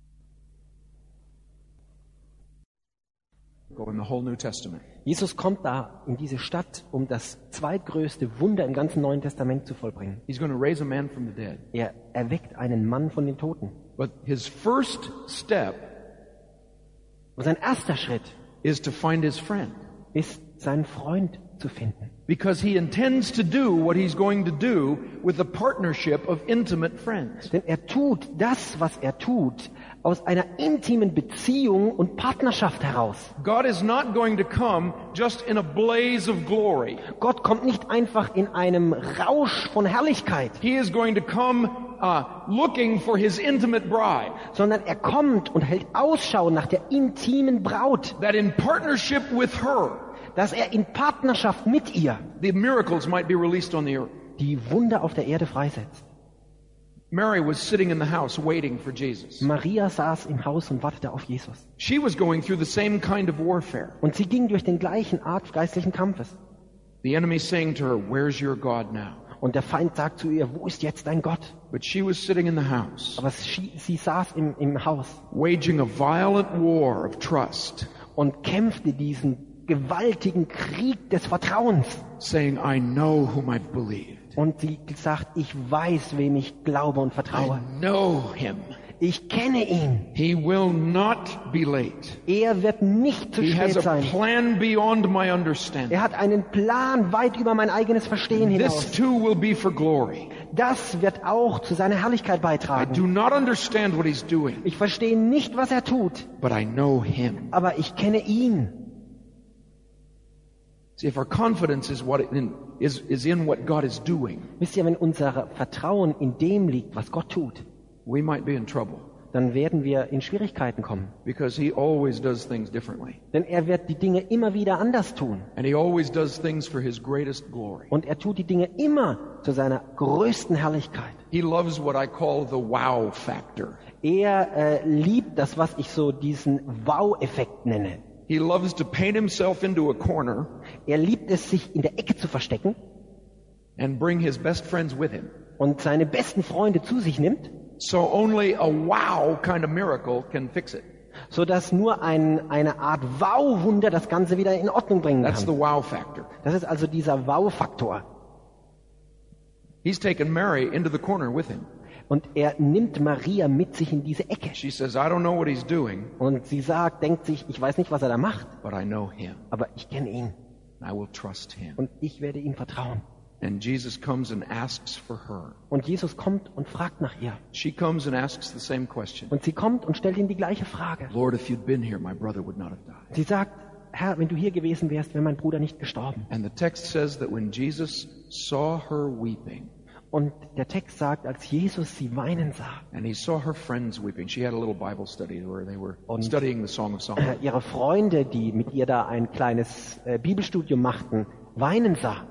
S2: Go in the whole New Testament.
S1: Jesus kommt da in diese Stadt, um das zweitgrößte Wunder im ganzen Neuen Testament zu vollbringen.
S2: He's going to raise a man from the dead.
S1: Er erweckt einen Mann von den Toten.
S2: But his first step
S1: Und sein erster Schritt
S2: is to find his friend.
S1: ist, seinen Freund zu finden.
S2: Because he intends to do what he's going to do with the partnership of intimate friends.
S1: Denn er tut das, was er tut, aus einer intimen Beziehung und Partnerschaft heraus.
S2: God is not going to come just in a blaze of glory.
S1: Gott kommt nicht einfach in einem Rausch von Herrlichkeit,
S2: He is going to come looking for his intimate bride.
S1: sondern er kommt und hält Ausschau nach der intimen Braut,
S2: That in partnership with her,
S1: dass er in Partnerschaft mit ihr
S2: the miracles might be released on the earth.
S1: die Wunder auf der Erde freisetzt.
S2: Mary was sitting in the house waiting for Jesus.
S1: Maria saß im Haus und wartete auf Jesus.
S2: She was going through the same kind of warfare.
S1: Und sie ging durch den gleichen Art geistlichen Kampfes.
S2: The enemy saying to her, "Where's your God now?"
S1: Und der Feind sagt zu ihr, wo ist jetzt dein Gott?
S2: But she was sitting in the house,
S1: Aber sie saß im Haus
S2: waging a violent war of trust,
S1: und kämpfte diesen gewaltigen Krieg des Vertrauens.
S2: saying, "I know whom I've believed.
S1: Und sie sagt, ich weiß, wem ich glaube und vertraue.
S2: I know him.
S1: Ich kenne ihn.
S2: He will not be late.
S1: Er wird nicht zu
S2: He has
S1: spät
S2: a
S1: sein.
S2: plan beyond my understanding.
S1: Er hat einen Plan weit über mein eigenes Verstehen
S2: This
S1: hinaus.
S2: too will be for glory.
S1: Das wird auch zu seiner Herrlichkeit
S2: I
S1: beitragen.
S2: do not understand what he's doing,
S1: Ich verstehe nicht, was er tut,
S2: but I know him."
S1: aber ich kenne ihn.
S2: See, if our confidence is in what God is doing,
S1: Wisst ihr, wenn unser Vertrauen in dem liegt, was Gott tut,
S2: we might be in trouble
S1: dann werden wir in Schwierigkeiten kommen.
S2: because he always does things differently.
S1: Denn er wird die Dinge immer wieder anders tun.
S2: And he always does things for his greatest glory.
S1: Und er tut die Dinge immer zu seiner größten Herrlichkeit.
S2: He loves what I call the wow factor.
S1: Er liebt das, was ich so diesen Wow-Effekt nenne.
S2: He loves to paint himself into a corner
S1: Er liebt es, sich in der Ecke zu verstecken
S2: and bring his best friends with him.
S1: und seine besten Freunde zu sich nimmt,
S2: So only a wow kind of miracle can fix it.
S1: sodass nur eine Art Wow-Wunder das Ganze wieder in Ordnung bringen
S2: That's the
S1: kann.
S2: wow factor.
S1: Das ist also dieser Wow-Faktor.
S2: He's taken Mary into the corner with him.
S1: Und er nimmt Maria mit sich in diese Ecke.
S2: She says, "I don't know what he's doing,
S1: Und sie denkt sich, ich weiß nicht, was er da macht,
S2: but I know him.
S1: aber ich kenne ihn
S2: I will trust him."
S1: und ich werde ihm vertrauen.
S2: And Jesus comes and asks for her.
S1: Und Jesus kommt und fragt nach ihr.
S2: She comes and asks the same question.
S1: Und sie kommt und stellt ihm die gleiche Frage.
S2: "Lord, if you'd been here, my brother would not have died."
S1: Sie sagt, Herr, wenn du hier gewesen wärst, wäre mein Bruder nicht gestorben.
S2: And the text says that when Jesus saw her weeping,
S1: Und der Text sagt, als Jesus sie weinen sah,
S2: and he saw her friends weeping, she had a little Bible study where they were
S1: Und-
S2: studying the Song of Solomon.
S1: ihre Freunde, die mit ihr da ein kleines Bibelstudium machten, weinen sah.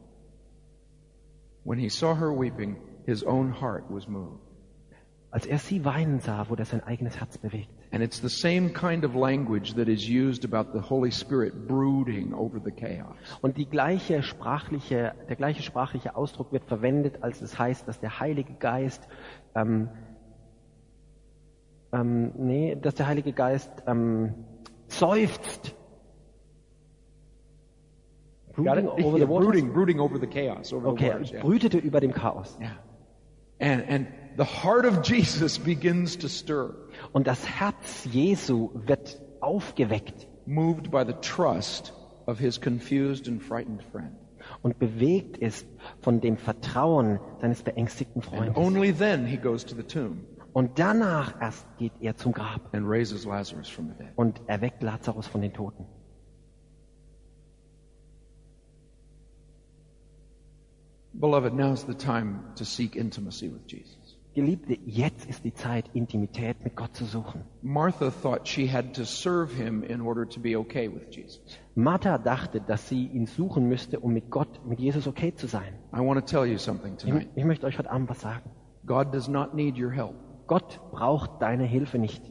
S2: When he saw her weeping, his own heart was moved.
S1: Als er sie weinen sah, wurde sein eigenes Herz bewegt.
S2: And it's the same kind of language that is used about the Holy Spirit brooding over the chaos.
S1: Und der gleiche sprachliche Ausdruck wird verwendet, als es heißt, dass der Heilige Geist seufzt. Brooding over the waters?
S2: Brooding over the chaos, over the waters. Yeah.
S1: Brütete über dem Chaos.
S2: Yeah. And the heart of Jesus begins to stir.
S1: Und das Herz Jesu wird aufgeweckt.
S2: Moved by the trust of his confused and frightened friend.
S1: Und bewegt ist von dem Vertrauen seines beängstigten
S2: And
S1: Freundes.
S2: only then he goes to the tomb
S1: Und danach erst geht er zum Grab
S2: and raises Lazarus from the dead.
S1: und erweckt Lazarus von den Toten.
S2: Beloved, now's the time to seek intimacy with Jesus.
S1: Geliebte, jetzt ist die Zeit, Intimität mit Gott zu suchen.
S2: Martha thought she had to serve him in order to be okay with Jesus.
S1: Martha dachte, dass sie ihn suchen müsste, um mit Jesus okay zu sein.
S2: I want to tell you something tonight.
S1: Ich möchte euch heute Abend was sagen.
S2: God does not need your help.
S1: Gott braucht deine Hilfe nicht.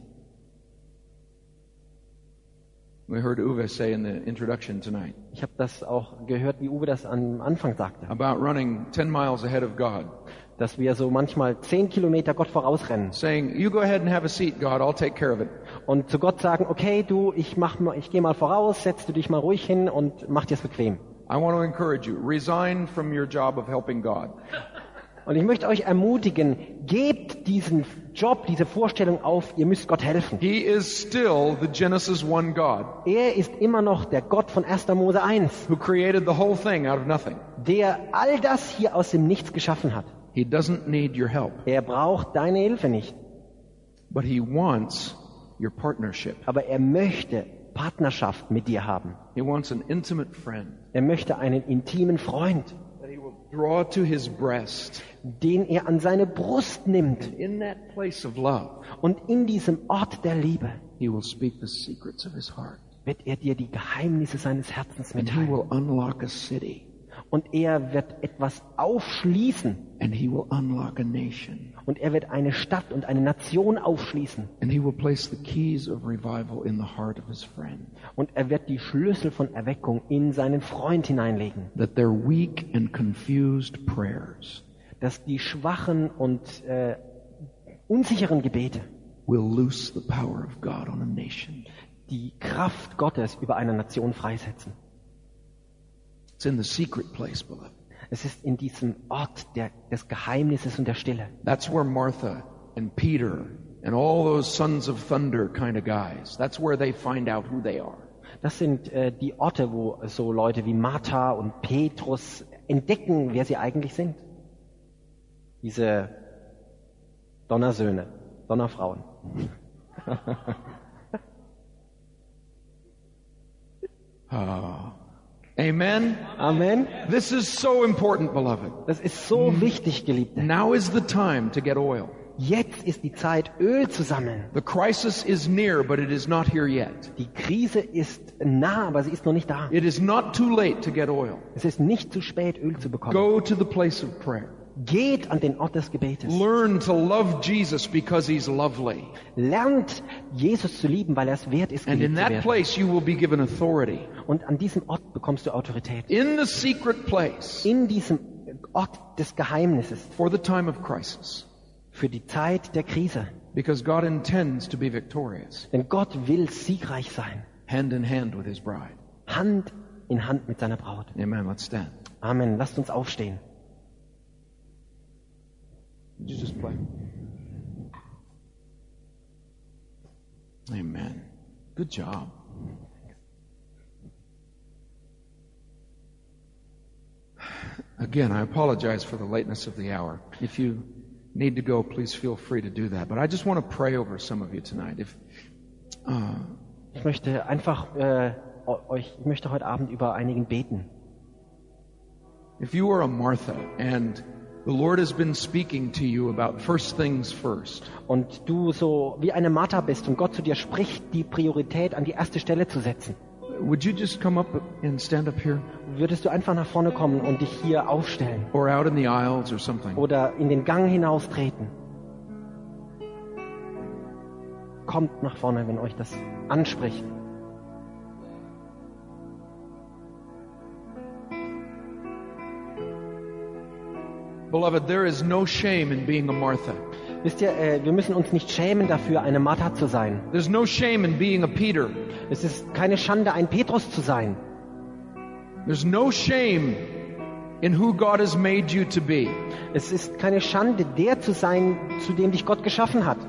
S2: We heard Uwe say in the introduction tonight
S1: Ich habe das auch gehört, wie Uwe das am Anfang sagte,
S2: about running 10 miles ahead of God,
S1: dass wir so manchmal 10 Kilometer Gott vorausrennen
S2: saying, you go ahead and have a seat, God, I'll take care of it.
S1: und zu Gott sagen, okay, du, ich gehe mal voraus, setz du dich mal ruhig hin und mach dir es bequem.
S2: I want to encourage you, resign from your job of helping God.
S1: Und ich möchte euch ermutigen, gebt diesen Job, diese Vorstellung auf, ihr müsst Gott helfen.
S2: He is still the Genesis 1 God
S1: Er ist immer noch der Gott von 1. Mose 1,
S2: who created the whole thing out of nothing.
S1: der all das hier aus dem Nichts geschaffen hat.
S2: He doesn't need your help,
S1: Er braucht deine Hilfe nicht,
S2: but he wants your partnership.
S1: aber er möchte Partnerschaft mit dir haben.
S2: He wants an intimate friend
S1: Er möchte einen intimen Freund,
S2: that he will draw to his breast.
S1: den er an seine Brust nimmt.
S2: In that place of love,
S1: Und in diesem Ort der Liebe
S2: he will speak the secrets of his heart.
S1: wird er dir die Geheimnisse seines Herzens
S2: And he
S1: mitteilen.
S2: will unlock a city.
S1: Und er wird etwas aufschließen.
S2: And he will unlock a nation.
S1: Und er wird eine Stadt und eine Nation aufschließen.
S2: And he will place the keys of revival in the heart of his friend.
S1: Und er wird die Schlüssel von Erweckung in seinen Freund hineinlegen.
S2: That their weak and confused prayers
S1: Dass die schwachen und unsicheren Gebete
S2: will loose the power of God on a nation.
S1: die Kraft Gottes über eine Nation freisetzen.
S2: It's in the secret place, beloved.
S1: Es ist in diesem Ort des Geheimnisses und der Stille.
S2: That's where Martha and Peter and all those sons of thunder kind of guys, that's where they find out who they are.
S1: Das sind die Orte, wo so Leute wie Martha und Petrus entdecken, wer sie eigentlich sind. Diese Donnersöhne, Donnerfrauen.
S2: Amen.
S1: Amen.
S2: This is so important, beloved.
S1: Das ist so wichtig, Geliebte.
S2: Now is the time to get oil.
S1: Jetzt ist die Zeit, Öl zu sammeln.
S2: The crisis is near, but it is not here yet.
S1: Die Krise ist nah, aber sie ist noch nicht da.
S2: It is not too late to get oil.
S1: Es ist nicht zu spät, Öl zu bekommen.
S2: Go to the place of prayer.
S1: Geht an den Ort des Gebetes.
S2: Learn to love Jesus because he's lovely.
S1: Lernt, Jesus zu lieben, weil er es wert ist,
S2: And in
S1: geliebt zu
S2: that
S1: werden.
S2: place you will be given authority.
S1: Und an diesem Ort bekommst du Autorität.
S2: In the secret place
S1: In diesem Ort des Geheimnisses.
S2: for the time of crisis.
S1: Für die Zeit der Krise.
S2: Because God intends to be victorious.
S1: Denn Gott will siegreich sein.
S2: Hand in hand with his bride.
S1: Hand in Hand mit seiner Braut.
S2: Amen. Let's stand.
S1: Amen. Lasst uns aufstehen.
S2: Would you just play? Amen. Good job. Again, I apologize for the lateness of the hour. If you need to go, please feel free to do that. But I just want to pray over some of you tonight.
S1: Ich möchte einfach ich möchte heute Abend über einigen beten.
S2: If you are a Martha and the Lord has been speaking to you about first things first,
S1: Und du so wie eine Martha bist und Gott zu dir spricht, die Priorität an die erste Stelle zu setzen.
S2: would you just come up and stand up here
S1: Würdest du einfach nach vorne kommen und dich hier aufstellen
S2: or out in the aisles or something?
S1: oder in den Gang hinaustreten? kommt nach vorne, wenn euch das anspricht.
S2: Beloved, there is no shame in being a Martha.
S1: Wisst ihr, wir müssen uns nicht schämen dafür, eine Martha zu sein.
S2: There's no shame in being a Peter.
S1: Es ist keine Schande, ein Petrus zu sein.
S2: There's no shame in who God has made you to be.
S1: Es ist keine Schande, der zu sein, zu dem dich Gott geschaffen hat.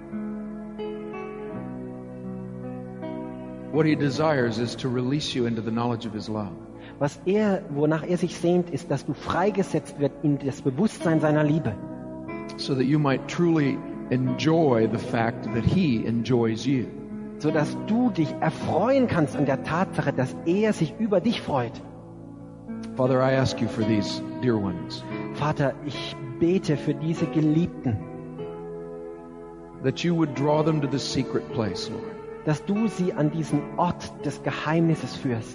S2: What he desires is to release you into the knowledge of his love.
S1: Wonach er sich sehnt, ist, dass du freigesetzt wird in das Bewusstsein seiner Liebe.
S2: So that you might truly enjoy the fact that he enjoys you.
S1: So dass du dich erfreuen kannst an der Tatsache, dass er sich über dich freut.
S2: Father, I ask you for these dear ones.
S1: Vater, ich bete für diese Geliebten,
S2: That you would draw them to the secret place, Lord.
S1: dass du sie an diesen Ort des Geheimnisses führst.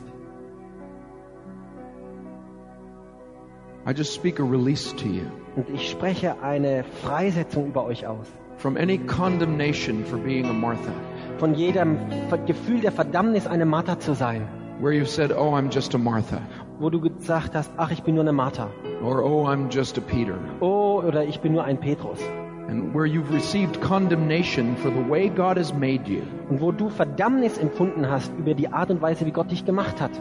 S2: I just speak a release to you
S1: Und ich spreche eine Freisetzung über euch aus.
S2: from any condemnation for being a Martha,
S1: Von jedem Gefühl der Verdammnis, eine Martha zu sein.
S2: where you've said, oh, I'm just a Martha,
S1: Wo du gesagt hast, ach, ich bin nur eine Martha.
S2: or oh, I'm just a Peter,
S1: Oh, oder ich bin nur ein Petrus.
S2: and where you've received condemnation for the way God has made you.
S1: Und wo du Verdammnis empfunden hast über die Art und Weise, wie Gott dich gemacht hat.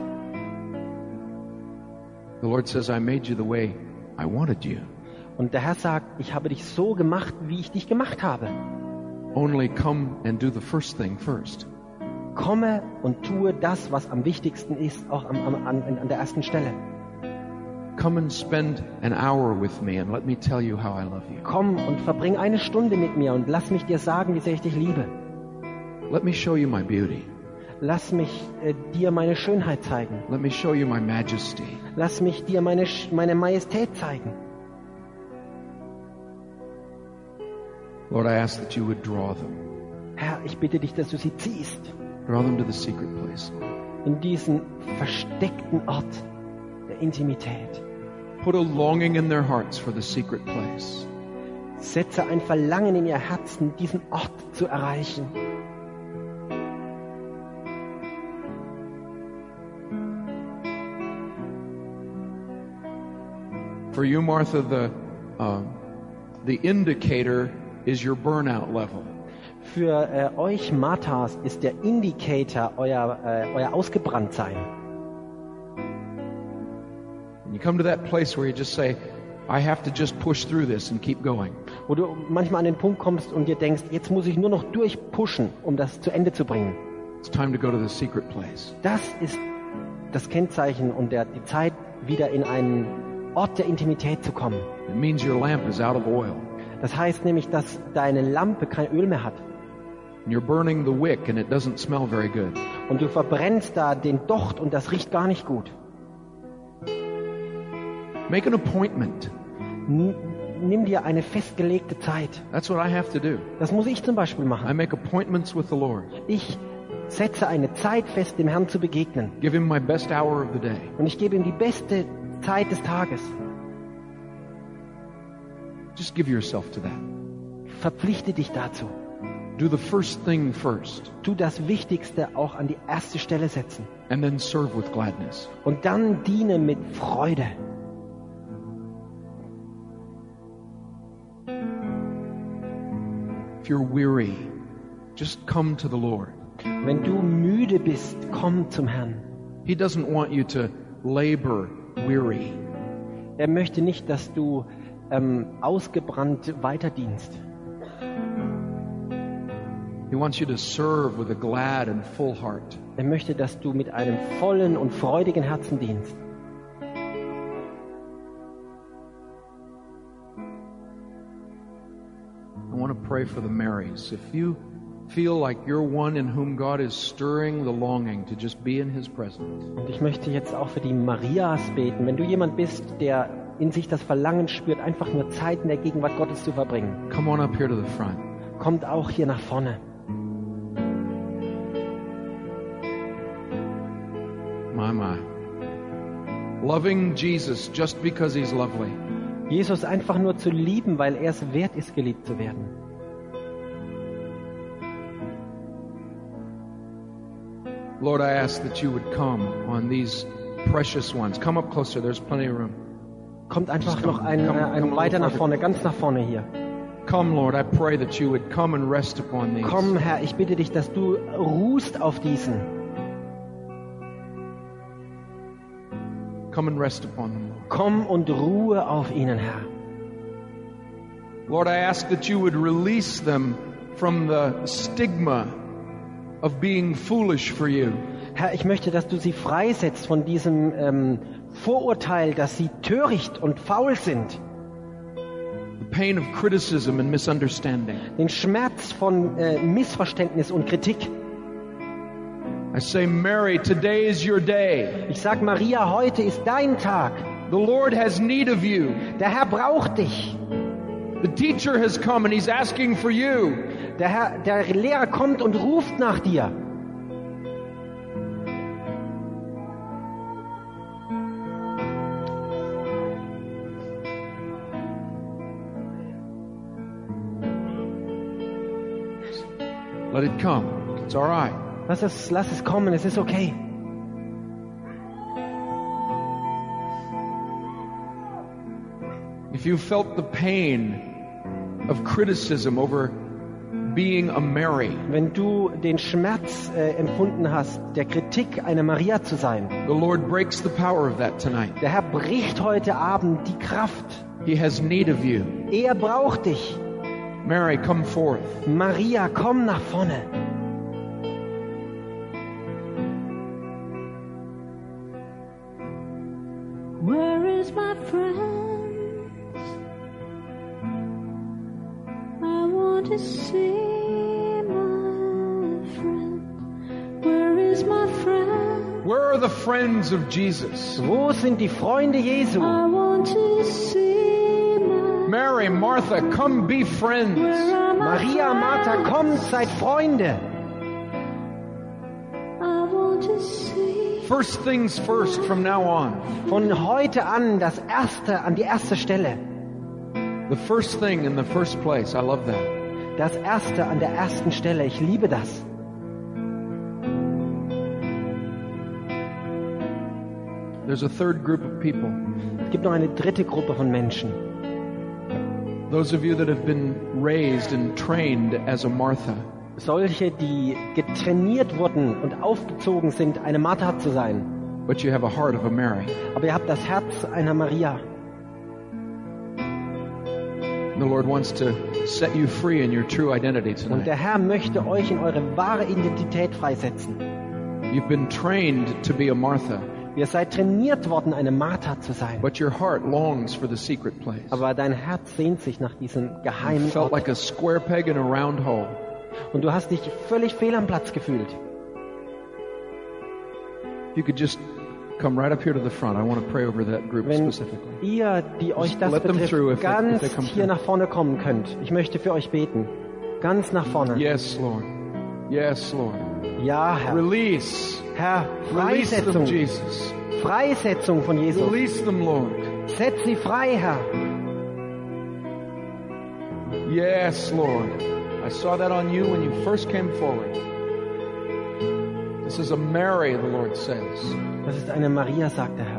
S2: The Lord says, I made you the way I wanted you.
S1: Und der Herr sagt, ich habe dich so gemacht, wie ich dich gemacht habe.
S2: Only come and do the first thing first.
S1: Komme und tue das, was am wichtigsten ist, auch an der ersten Stelle.
S2: Come and spend an hour with me and let me tell you how I love you.
S1: Komm und verbring eine Stunde mit mir und lass mich dir sagen, wie sehr ich dich liebe.
S2: Let me show you my beauty.
S1: Lass mich dir meine Schönheit zeigen.
S2: Let me show you my majesty.
S1: Lass mich dir meine Majestät zeigen.
S2: Lord, I ask that you would draw them.
S1: Herr, ich bitte dich, dass du sie ziehst
S2: Draw them to the secret place.
S1: in diesen versteckten Ort der Intimität.
S2: Put a longing in their hearts for the secret place.
S1: Setze ein Verlangen in ihr Herzen, diesen Ort zu erreichen.
S2: For you, Martha, the indicator is your burnout level.
S1: Für euch Marthas ist der Indikator euer Ausgebranntsein.
S2: And you come to that place where you just say, I have to just push through this and keep going.
S1: Wo du manchmal an den Punkt kommst und dir denkst, jetzt muss ich nur noch durchpushen, um das zu Ende zu bringen.
S2: It's time to go to the secret place.
S1: Das ist das Kennzeichen und die Zeit, wieder in einen Ort der Intimität zu kommen.
S2: It means your lamp is out of oil.
S1: Das heißt nämlich, dass deine Lampe kein Öl mehr hat.
S2: And you're burning the wick and it doesn't smell very good.
S1: Und du verbrennst da den Docht und das riecht gar nicht gut.
S2: Make an appointment.
S1: Nimm dir eine festgelegte Zeit.
S2: That's what I have to do.
S1: Das muss ich zum Beispiel
S2: I
S1: machen.
S2: make appointments with the Lord.
S1: Ich setze eine Zeit fest, dem Herrn zu begegnen.
S2: Give him my best hour of the day.
S1: Und ich gebe ihm die beste Zeit des Tages.
S2: Just give yourself to that.
S1: Verpflichte dich dazu.
S2: Do the first thing first,
S1: Tu das Wichtigste auch an die erste Stelle setzen.
S2: and then serve with gladness.
S1: Und dann diene mit Freude.
S2: If you're weary, just come to the Lord.
S1: Wenn du müde bist, komm zum Herrn.
S2: He doesn't want you to labor weary.
S1: Er möchte nicht, dass du ausgebrannt weiterdienst.
S2: He wants you to serve with a glad and full heart.
S1: Er möchte, dass du mit einem vollen und freudigen Herzen dienst.
S2: I want to pray for the Marys. If you feel like you're one in whom God is stirring the longing to just be in His presence,
S1: Und ich möchte jetzt auch für die Marias beten. Wenn du jemand bist, der in sich das Verlangen spürt, einfach nur Zeit in der Gegenwart Gottes zu verbringen,
S2: come on up here to the front.
S1: kommt auch hier nach vorne.
S2: My. Loving Jesus just because He's lovely.
S1: Jesus einfach nur zu lieben, weil er es wert ist, geliebt zu werden.
S2: Lord, I ask that you would come on these precious ones. Come up closer, there's plenty of room.
S1: Kommt einfach noch ein weiter nach vorne, ganz nach vorne hier.
S2: Come, Lord, I pray that you would come and rest upon these.
S1: Komm, Herr, ich bitte dich, dass du ruhst auf diesen.
S2: Come and rest upon them, Lord.
S1: Komm und ruhe auf ihnen, Herr.
S2: Lord, I ask that you would release them from the stigma of being foolish for you.
S1: Herr, ich möchte, dass du sie freisetzt von diesem Vorurteil, dass sie töricht und faul sind.
S2: The pain of criticism and misunderstanding.
S1: Den Schmerz von Missverständnis und Kritik.
S2: I say, Mary, today is your day.
S1: Ich sag, Maria, heute ist dein Tag.
S2: The Lord has need of you.
S1: Der Herr braucht dich.
S2: The teacher has come and he's asking for you.
S1: Der Lehrer kommt und ruft nach dir.
S2: Let it come. It's all right.
S1: Lass es kommen, es ist okay.
S2: If you felt the pain of criticism over being a Mary,
S1: Wenn du den Schmerz empfunden hast, der Kritik, eine Maria zu sein,
S2: the Lord breaks the power of that tonight.
S1: der Herr bricht heute Abend die Kraft.
S2: He has need of you.
S1: Er braucht dich.
S2: Mary, come forth.
S1: Maria, komm nach vorne.
S3: Where is my friends? I want to see my friend. Where is my friend?
S2: Where are the friends of Jesus?
S1: Wo sind die Freunde Jesu?
S3: I want to see my
S2: Mary, Martha, come be friends.
S3: Where are my
S1: Maria, Martha,
S3: friends?
S1: kommt, seid Freunde.
S3: I want to see.
S2: First things first from now on.
S1: Von heute an an die erste Stelle.
S2: The first thing in the first place. I love that.
S1: Das Erste an der ersten Stelle. Ich liebe das.
S2: There's a third group of people.
S1: Es gibt noch eine dritte Gruppe von Menschen.
S2: Those of you that have been raised and trained as a Martha.
S1: Solche, die getrainiert wurden und aufgezogen sind, eine Martha zu sein.
S2: But you have a heart of a Mary.
S1: Aber ihr habt das Herz einer Maria.
S2: The Lord wants to set you free in your true identity
S1: Und
S2: tonight.
S1: der Herr möchte euch in eure wahre Identität freisetzen.
S2: You've been trained to be a Martha,
S1: Ihr seid trainiert worden, eine Martha zu sein.
S2: but your heart longs for the secret place.
S1: Aber dein Herz sehnt sich nach diesem
S2: You
S1: geheimen
S2: felt
S1: Ort.
S2: like a square peg in a round hole.
S1: Und du hast dich völlig fehl am Platz gefühlt.
S2: You could just come right up here to the front. I want to pray over that group
S1: Wenn
S2: specifically.
S1: ihr, die euch das
S2: let them through
S1: betrifft,
S2: if
S1: ganz
S2: they come
S1: hier
S2: through.
S1: nach vorne kommen könnt. Ich möchte für euch beten. Ganz nach vorne.
S2: Yes, Lord. Yes, Lord.
S1: Ja, Herr.
S2: Release.
S1: Herr,
S2: Release them,
S1: Freisetzung.
S2: Jesus.
S1: Freisetzung von Jesus.
S2: Release them, Lord.
S1: Setz sie frei, Herr.
S2: Yes, Lord. I saw that on you when you first came forward. This is a Mary, the Lord says.
S1: Das ist eine Maria, sagt der Herr.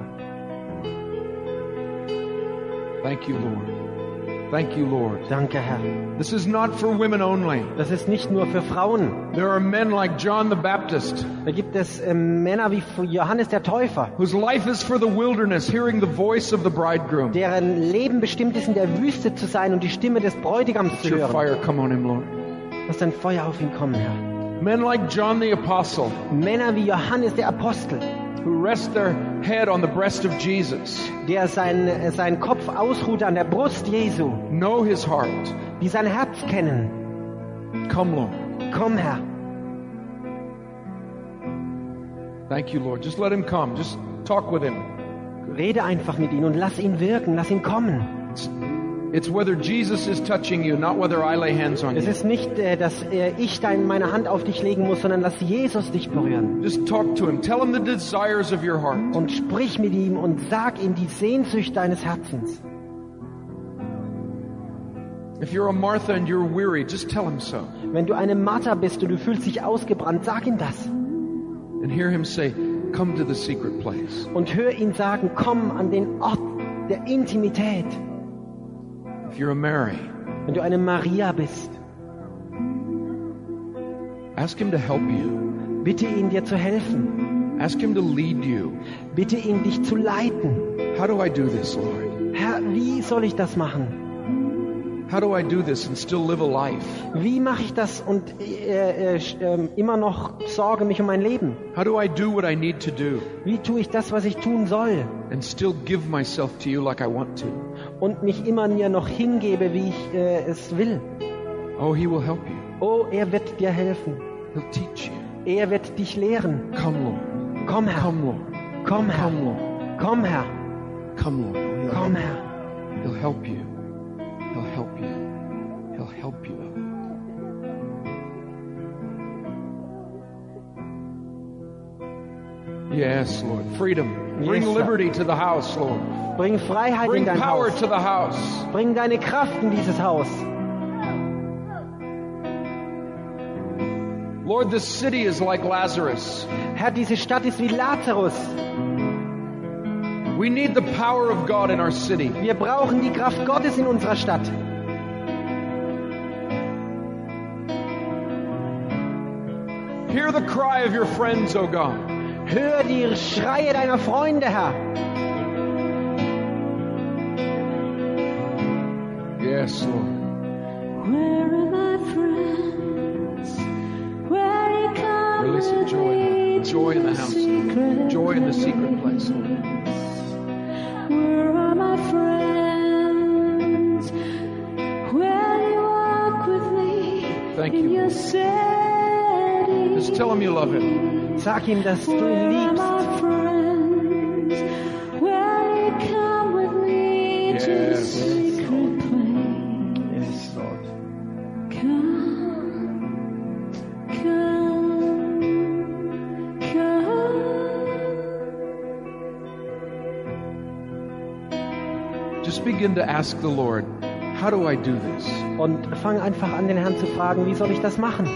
S2: Thank you, Lord. Thank you, Lord.
S1: Danke, Herr.
S2: This is not for women only.
S1: Das ist nicht nur für Frauen.
S2: There are men like John the Baptist,
S1: Da gibt es Männer wie Johannes der Täufer,
S2: whose life is for the wilderness, hearing the voice of the bridegroom.
S1: deren Leben bestimmt ist, in der Wüste zu sein und die Stimme des Bräutigams
S2: Let
S1: zu
S2: your
S1: hören.
S2: fire come on him, Lord.
S1: Lass dein Feuer auf ihn kommen, Herr.
S2: Men like John the Apostle,
S1: Männer wie Johannes der Apostel,
S2: who rest their head on the breast of Jesus,
S1: der seinen Kopf ausruht an der Brust Jesu,
S2: know his heart.
S1: die sein Herz kennen.
S2: Come, Lord.
S1: Komm, Herr.
S2: Thank you, Lord. Just let him come. Just talk with him.
S1: Rede einfach mit ihm und lass ihn wirken, lass ihn kommen.
S2: It's whether Jesus is touching you, not whether I lay hands on
S1: Es
S2: you.
S1: ist nicht, dass ich meine Hand auf dich legen muss, sondern lass Jesus dich berühren.
S2: Just talk to him. Tell him the desires of your heart.
S1: Und sprich mit ihm und sag ihm die Sehnsucht deines Herzens.
S2: If you're a Martha and you're weary, just tell him so.
S1: Wenn du eine Martha bist und du fühlst dich ausgebrannt, sag ihm das.
S2: and hear him say, come to the secret place.
S1: Und hör ihn sagen, komm an den Ort der Intimität.
S2: If you're a Mary,
S1: Wenn du eine Maria bist,
S2: ask him to help you.
S1: bitte ihn dir zu helfen.
S2: Ask him to lead you.
S1: Bitte ihn dich zu leiten.
S2: How do I do this, Lord?
S1: Herr, wie soll ich das machen?
S2: How do I do this and still live a life?
S1: Wie mache ich das und immer noch sorge mich um mein Leben?
S2: How do I do what I need to do
S1: Wie tue ich das, was ich tun soll?
S2: and still give myself to you like I want to?
S1: Und mich immer mir noch hingebe, wie ich es will.
S2: Oh, he will help you.
S1: Oh, er wird dir helfen.
S2: He'll teach you.
S1: Er wird dich lehren.
S2: Come, Lord.
S1: Komm, Herr.
S2: Come, Lord.
S1: Komm, Herr.
S2: Come, Lord.
S1: Komm, Herr.
S2: Come, Lord. He'll
S1: Komm,
S2: help
S1: Herr.
S2: you. He'll help you. He'll help you. He'll help you. Yes, Lord. Freedom. Bring
S1: Yes, sir.
S2: liberty to the house, Lord.
S1: Bring Freiheit in
S2: Bring
S1: dein
S2: power
S1: Haus.
S2: to the house.
S1: Bring deine Kraft in dieses Haus.
S2: Lord, this city is like Lazarus.
S1: Herr, diese Stadt ist wie Lazarus.
S2: We need the power of God in our city.
S1: Wir brauchen die Kraft Gottes in unserer Stadt.
S2: Hear the cry of your friends, O God.
S1: Hör die Schreie deiner Freunde, Herr.
S2: Yes, Lord.
S3: Where are my friends? Where you come
S2: Release the
S3: with
S2: joy,
S3: me
S2: Lord. Joy in the
S3: to
S2: house.
S3: secret
S2: Joy in the secret place, Lord.
S3: Where are my friends? Where you walk with me
S2: Thank
S3: in
S2: you,
S3: your
S2: Lord.
S3: city?
S2: Just tell him you love him.
S1: Sag ihm, dass du ihn
S3: Where are
S1: liebst.
S3: my friends? Where you come with me to the
S2: Yes.
S3: secret place?
S1: Yes, Lord.
S3: Come, come, come.
S2: Just begin to ask the Lord, how do I do this?
S1: Und fang einfach an, den Herrn zu fragen, wie soll ich das machen?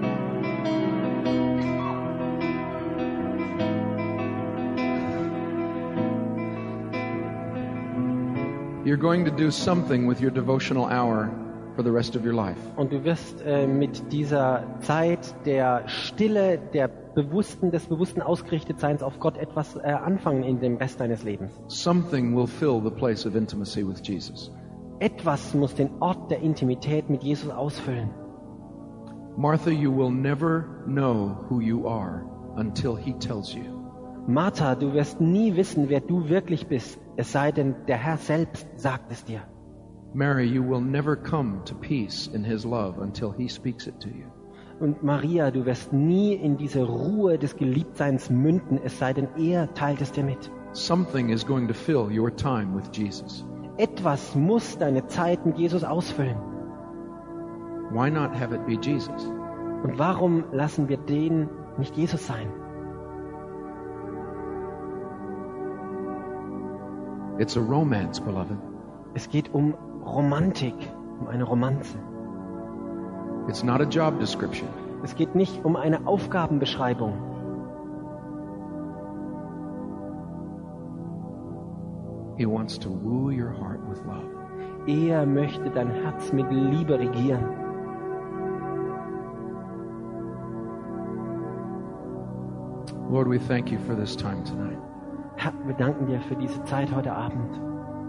S2: You're going to do something with your devotional hour for the rest of your life.
S1: Und du wirst mit dieser Zeit der Stille, des bewussten Ausgerichtetseins auf Gott etwas anfangen in dem Rest deines Lebens.
S2: Something will fill the place of intimacy with Jesus.
S1: Etwas muss den Ort der Intimität mit Jesus ausfüllen.
S2: Martha, you will never know who you are until he tells you.
S1: Martha, du wirst nie wissen, wer du wirklich bist, es sei denn, der Herr selbst sagt es dir.
S2: Mary, you will never come to peace in his love until he speaks it to you.
S1: Und Maria, du wirst nie in diese Ruhe des Geliebtseins münden, es sei denn, er teilt es dir mit.
S2: Something is going to fill your time with Jesus.
S1: Etwas muss deine Zeit mit Jesus ausfüllen.
S2: Why not have it be Jesus?
S1: Und warum lassen wir den nicht Jesus sein?
S2: It's a romance, beloved.
S1: Es geht um Romantik, um eine Romanze.
S2: It's not a job description.
S1: Es geht nicht um eine Aufgabenbeschreibung.
S2: He wants to woo your heart with love.
S1: Er möchte dein Herz mit Liebe regieren.
S2: Lord, we thank you for this time tonight.
S1: Herr, wir danken dir für diese Zeit heute Abend.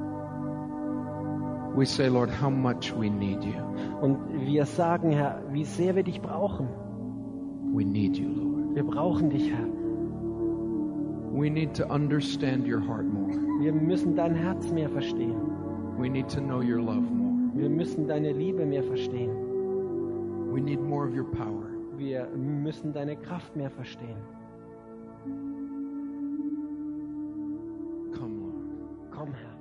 S2: We say, Lord, how much we need you.
S1: Und wir sagen, Herr, wie sehr wir dich brauchen.
S2: We need you, Lord.
S1: Wir brauchen dich, Herr.
S2: We need to understand your heart more.
S1: Wir müssen dein Herz mehr verstehen.
S2: We need to know your love more.
S1: Wir müssen deine Liebe mehr verstehen.
S2: We need more of your power.
S1: Wir müssen deine Kraft mehr verstehen.
S2: Come, Lord.
S1: Komm, Herr.